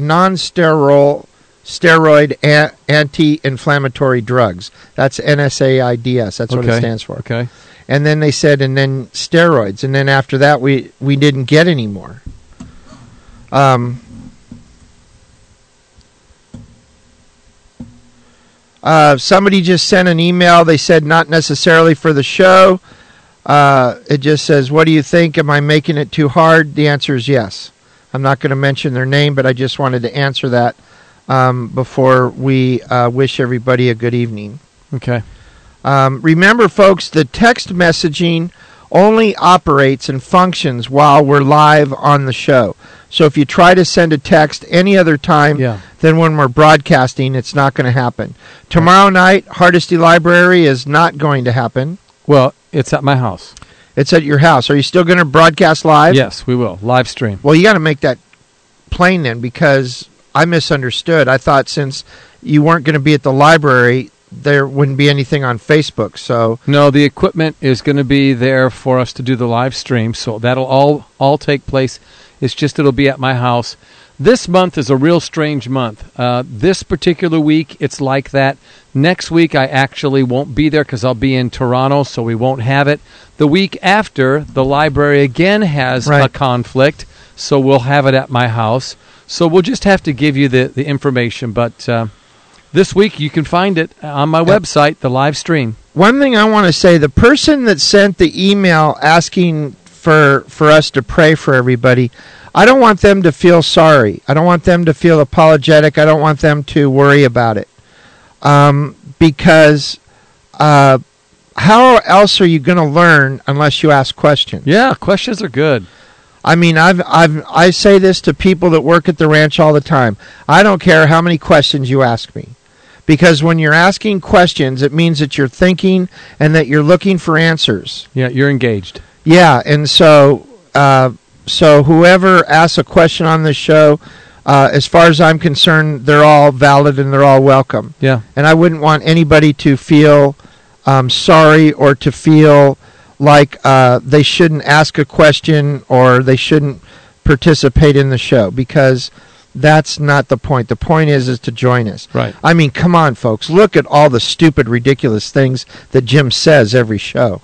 anti-inflammatory drugs. That's NSAIDs. That's what it stands for. Okay. And then they said, and then steroids. And then after that, we didn't get any more. Somebody just sent an email. They said not necessarily for the show. It just says, what do you think? Am I making it too hard? The answer is yes. I'm not going to mention their name, but I just wanted to answer that before we wish everybody a good evening. Okay. Remember, folks, the text messaging only operates and functions while we're live on the show. So if you try to send a text any other time than when we're broadcasting, it's not going to happen. Tomorrow night, Hardesty Library is not going to happen. Well, it's at my house. It's at your house. Are you still going to broadcast live? Yes, we will. Live stream. Well, you got to make that plain then, because I misunderstood. I thought since you weren't going to be at the library, there wouldn't be anything on Facebook. So no, the equipment is going to be there for us to do the live stream, so that'll all take place. It's just it'll be at my house. This month is a real strange month. This particular week, it's like that. Next week, I actually won't be there because I'll be in Toronto, so we won't have it. The week after, the library again has a conflict, so we'll have it at my house. So we'll just have to give you the information, but this week you can find it on my website, the live stream. One thing I want to say, the person that sent the email asking for us to pray for everybody, I don't want them to feel sorry. I don't want them to feel apologetic. I don't want them to worry about it. Because how else are you going to learn unless you ask questions? Yeah, questions are good. I mean, I say this to people that work at the ranch all the time. I don't care how many questions you ask me. Because when you're asking questions, it means that you're thinking and that you're looking for answers. Yeah, you're engaged. Yeah, and so whoever asks a question on this show, as far as I'm concerned, they're all valid and they're all welcome. Yeah. And I wouldn't want anybody to feel sorry or to feel like they shouldn't ask a question or they shouldn't participate in the show, because That's not the point. The point is to join us. Right. I mean, come on, folks. Look at all the stupid, ridiculous things that Jim says every show.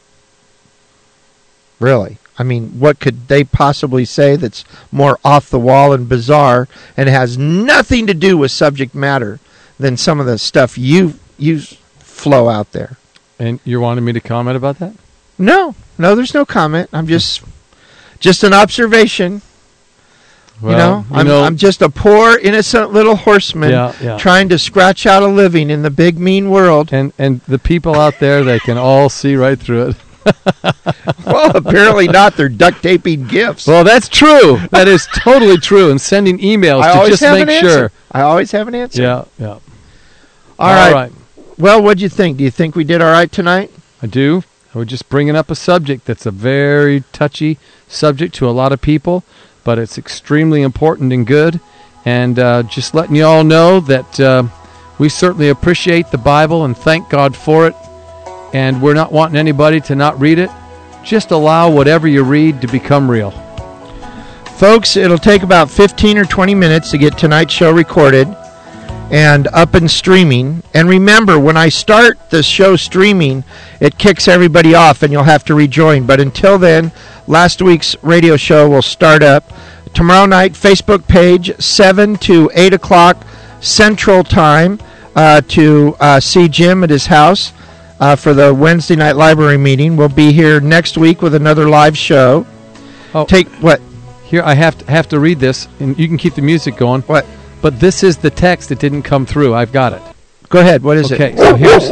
Really. I mean, what could they possibly say that's more off the wall and bizarre and has nothing to do with subject matter than some of the stuff you flow out there? And you're wanting me to comment about that? No, there's no comment. I'm just an observation. Well, I'm just a poor, innocent little horseman trying to scratch out a living in the big, mean world. And the people out there, they can all see right through it. Well, apparently not. They're duct taping gifts. Well, that's true. That is totally true. And sending emails to just make sure. I always have an answer. Yeah. All right. Well, what'd you think? Do you think we did all right tonight? I do. I was just bringing up a subject that's a very touchy subject to a lot of people, but it's extremely important and good. And just letting you all know that we certainly appreciate the Bible and thank God for it. And we're not wanting anybody to not read it. Just allow whatever you read to become real. Folks, it'll take about 15 or 20 minutes to get tonight's show recorded and up and streaming. And remember, when I start the show streaming, it kicks everybody off and you'll have to rejoin. But until then, last week's radio show will start up. Tomorrow night, Facebook page, 7 to 8 o'clock Central Time to see Jim at his house. For the Wednesday night library meeting. We'll be here next week with another live show. Oh, take what? Here, I have to read this, and you can keep the music going. What? But this is the text that didn't come through. I've got it. Go ahead. What is it? Okay, so here's...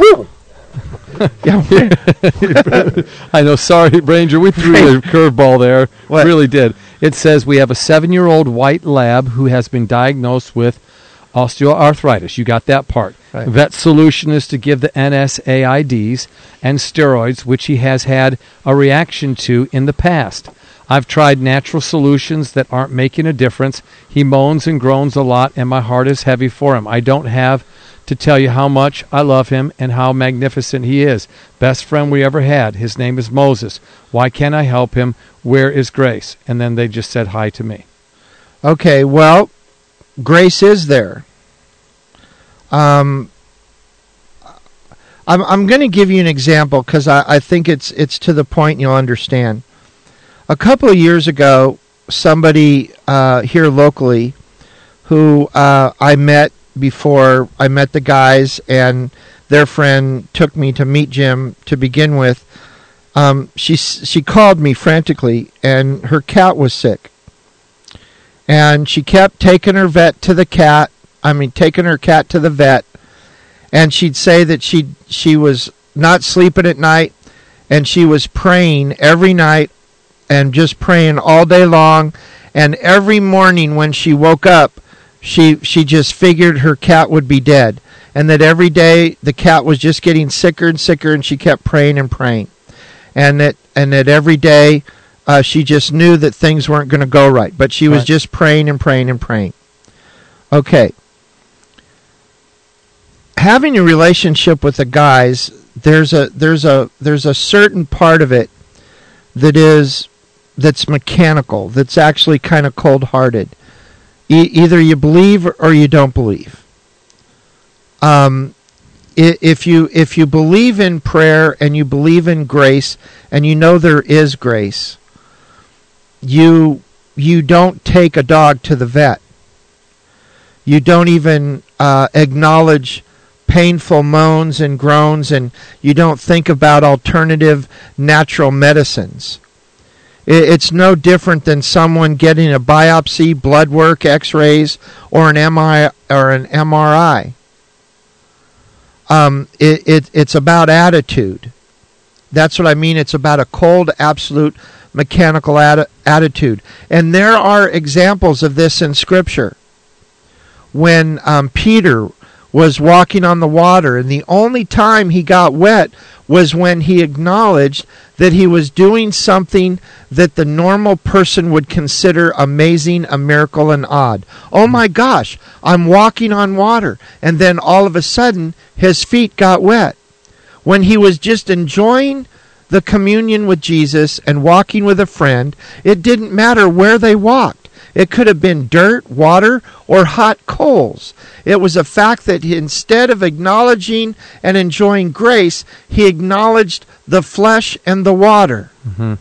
I know. Sorry, Ranger. We threw a curveball there. What? Really did. It says we have a 7-year-old white lab who has been diagnosed with osteoarthritis. You got that part. Right. Vet solution is to give the NSAIDs and steroids, which he has had a reaction to in the past. I've tried natural solutions that aren't making a difference. He moans and groans a lot, and my heart is heavy for him. I don't have to tell you how much I love him and how magnificent he is. Best friend we ever had. His name is Moses. Why can't I help him? Where is Grace? And then they just said hi to me. Okay, well, Grace is there. I'm going to give you an example because I think it's to the point and you'll understand. A couple of years ago, somebody here locally who I met before I met the guys and their friend took me to meet Jim to begin with, she called me frantically and her cat was sick. And she kept taking her cat to the vet, and she'd say that she was not sleeping at night, and she was praying every night, and just praying all day long, and every morning when she woke up, she just figured her cat would be dead, and that every day the cat was just getting sicker and sicker, and she kept praying and praying, and that every day she just knew that things weren't going to go right, but she was just praying and praying and praying. Okay. Having a relationship with the guys, there's a certain part of it that's mechanical, that's actually kind of cold-hearted. Either you believe or you don't believe. If you believe in prayer and you believe in grace and you know there is grace, you don't take a dog to the vet. You don't even acknowledge painful moans and groans, and you don't think about alternative natural medicines. It's no different than someone getting a biopsy, blood work, x-rays, or an MRI. It's about attitude. That's what I mean. It's about a cold, absolute, mechanical attitude. And there are examples of this in Scripture. When Peter was walking on the water, and the only time he got wet was when he acknowledged that he was doing something that the normal person would consider amazing, a miracle, and odd. Oh my gosh, I'm walking on water. And then all of a sudden, his feet got wet. When he was just enjoying the communion with Jesus and walking with a friend, it didn't matter where they walked. It could have been dirt, water, or hot coals. It was a fact that instead of acknowledging and enjoying grace, he acknowledged the flesh and the water. Mm-hmm.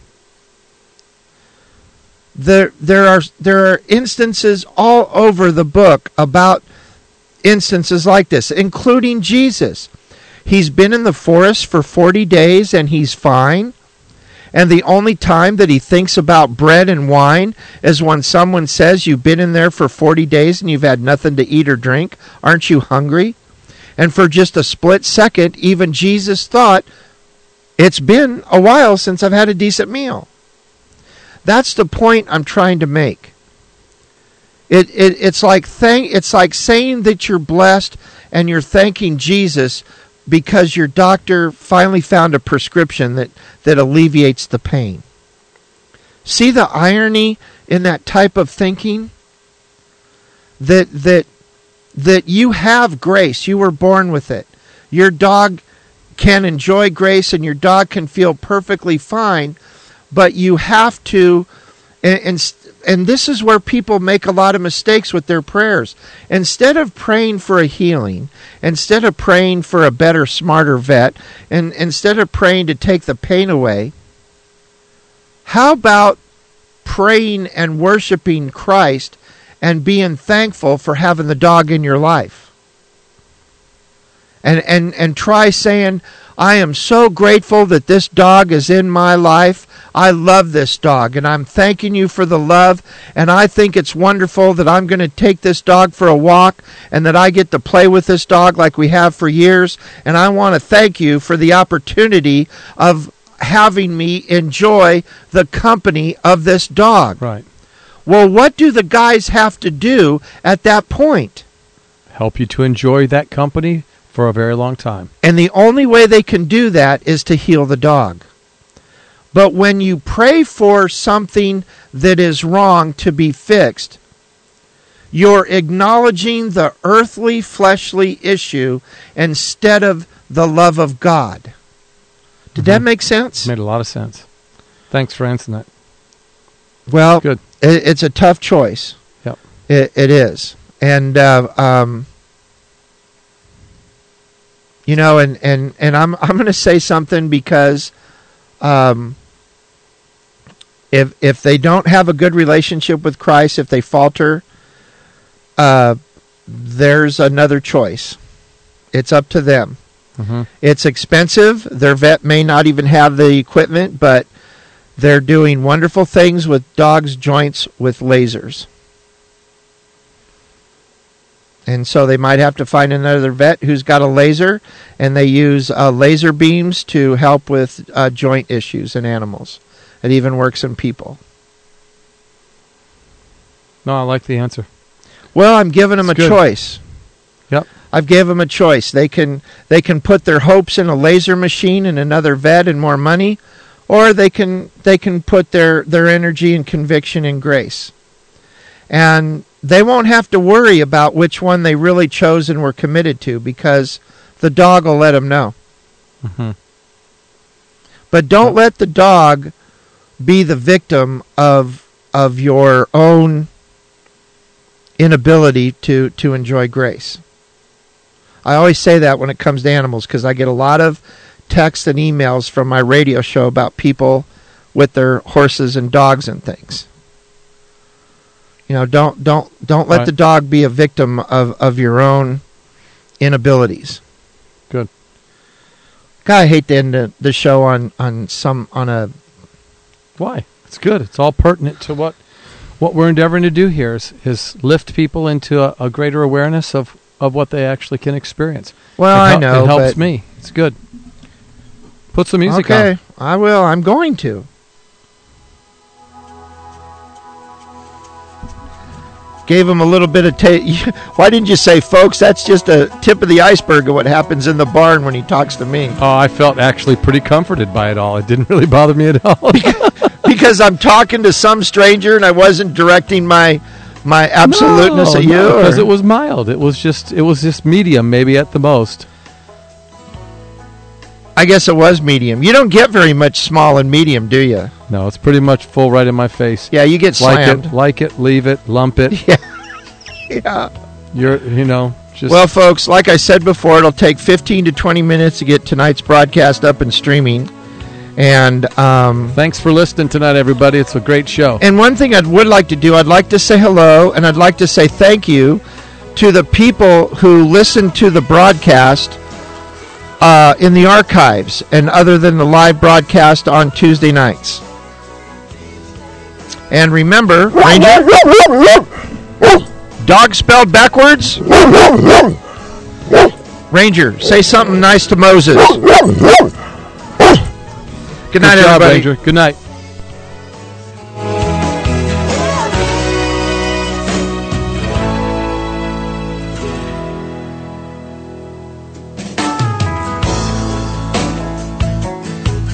There are instances all over the book about instances like this, including Jesus. He's been in the forest for 40 days and he's fine. And the only time that he thinks about bread and wine is when someone says, you've been in there for 40 days and you've had nothing to eat or drink. Aren't you hungry? And for just a split second, even Jesus thought, it's been a while since I've had a decent meal. That's the point I'm trying to make. It's like saying that you're blessed and you're thanking Jesus because your doctor finally found a prescription that alleviates the pain. See the irony in that type of thinking? That you have grace. You were born with it. Your dog can enjoy grace and your dog can feel perfectly fine, but you have to, and this is where people make a lot of mistakes with their prayers. Instead of praying for a healing, instead of praying for a better, smarter vet, and instead of praying to take the pain away, how about praying and worshiping Christ and being thankful for having the dog in your life? And try saying, I am so grateful that this dog is in my life. I love this dog, and I'm thanking you for the love, and I think it's wonderful that I'm going to take this dog for a walk, and that I get to play with this dog like we have for years, and I want to thank you for the opportunity of having me enjoy the company of this dog. Right. Well, what do the guys have to do at that point? Help you to enjoy that company for a very long time. And the only way they can do that is to heal the dog. But when you pray for something that is wrong to be fixed, you're acknowledging the earthly, fleshly issue instead of the love of God. Did that make sense? Made a lot of sense. Thanks for answering that. Well, good. It's a tough choice. Yep. It is. And you know, and I'm going to say something because if they don't have a good relationship with Christ, if they falter, there's another choice. It's up to them. Mm-hmm. It's expensive. Their vet may not even have the equipment, but they're doing wonderful things with dogs' joints with lasers. And so they might have to find another vet who's got a laser, and they use laser beams to help with joint issues in animals. It even works in people. No, I like the answer. Well, I'm giving them a choice. Yep. I've given them a choice. They can put their hopes in a laser machine and another vet and more money, or they can put their energy and conviction in grace. And they won't have to worry about which one they really chose and were committed to, because the dog will let them know. Mm-hmm. But don't let the dog be the victim of your own inability to enjoy grace. I always say that when it comes to animals, because I get a lot of texts and emails from my radio show about people with their horses and dogs and things. You know, don't let the dog be a victim of your own inabilities. Good. God, I hate to end the show on a. Why? It's good. It's all pertinent to what we're endeavoring to do here is lift people into a greater awareness of what they actually can experience. Well, I know. It helps me. It's good. Put some music on. Okay, I will. I'm going to. Gave him a little bit of Why didn't you say, folks, that's just a tip of the iceberg of what happens in the barn when he talks to me? Oh, I felt actually pretty comforted by it all. It didn't really bother me at all. Because I'm talking to some stranger and I wasn't directing my absoluteness at you? Because it was mild. It was just medium, maybe at the most. I guess it was medium. You don't get very much small and medium, do you? No, it's pretty much full right in my face. Yeah, you get slammed. Like it, leave it, lump it. Yeah. Yeah. Just... Well, folks, like I said before, it'll take 15 to 20 minutes to get tonight's broadcast up and streaming. And thanks for listening tonight, everybody. It's a great show. And one thing I would like to do, I'd like to say hello, and I'd like to say thank you to the people who listen to the broadcast in the archives and other than the live broadcast on Tuesday nights. And remember, Ranger, dog spelled backwards. Ranger, say something nice to Moses. Good night, Good job, everybody. Ranger. Good night.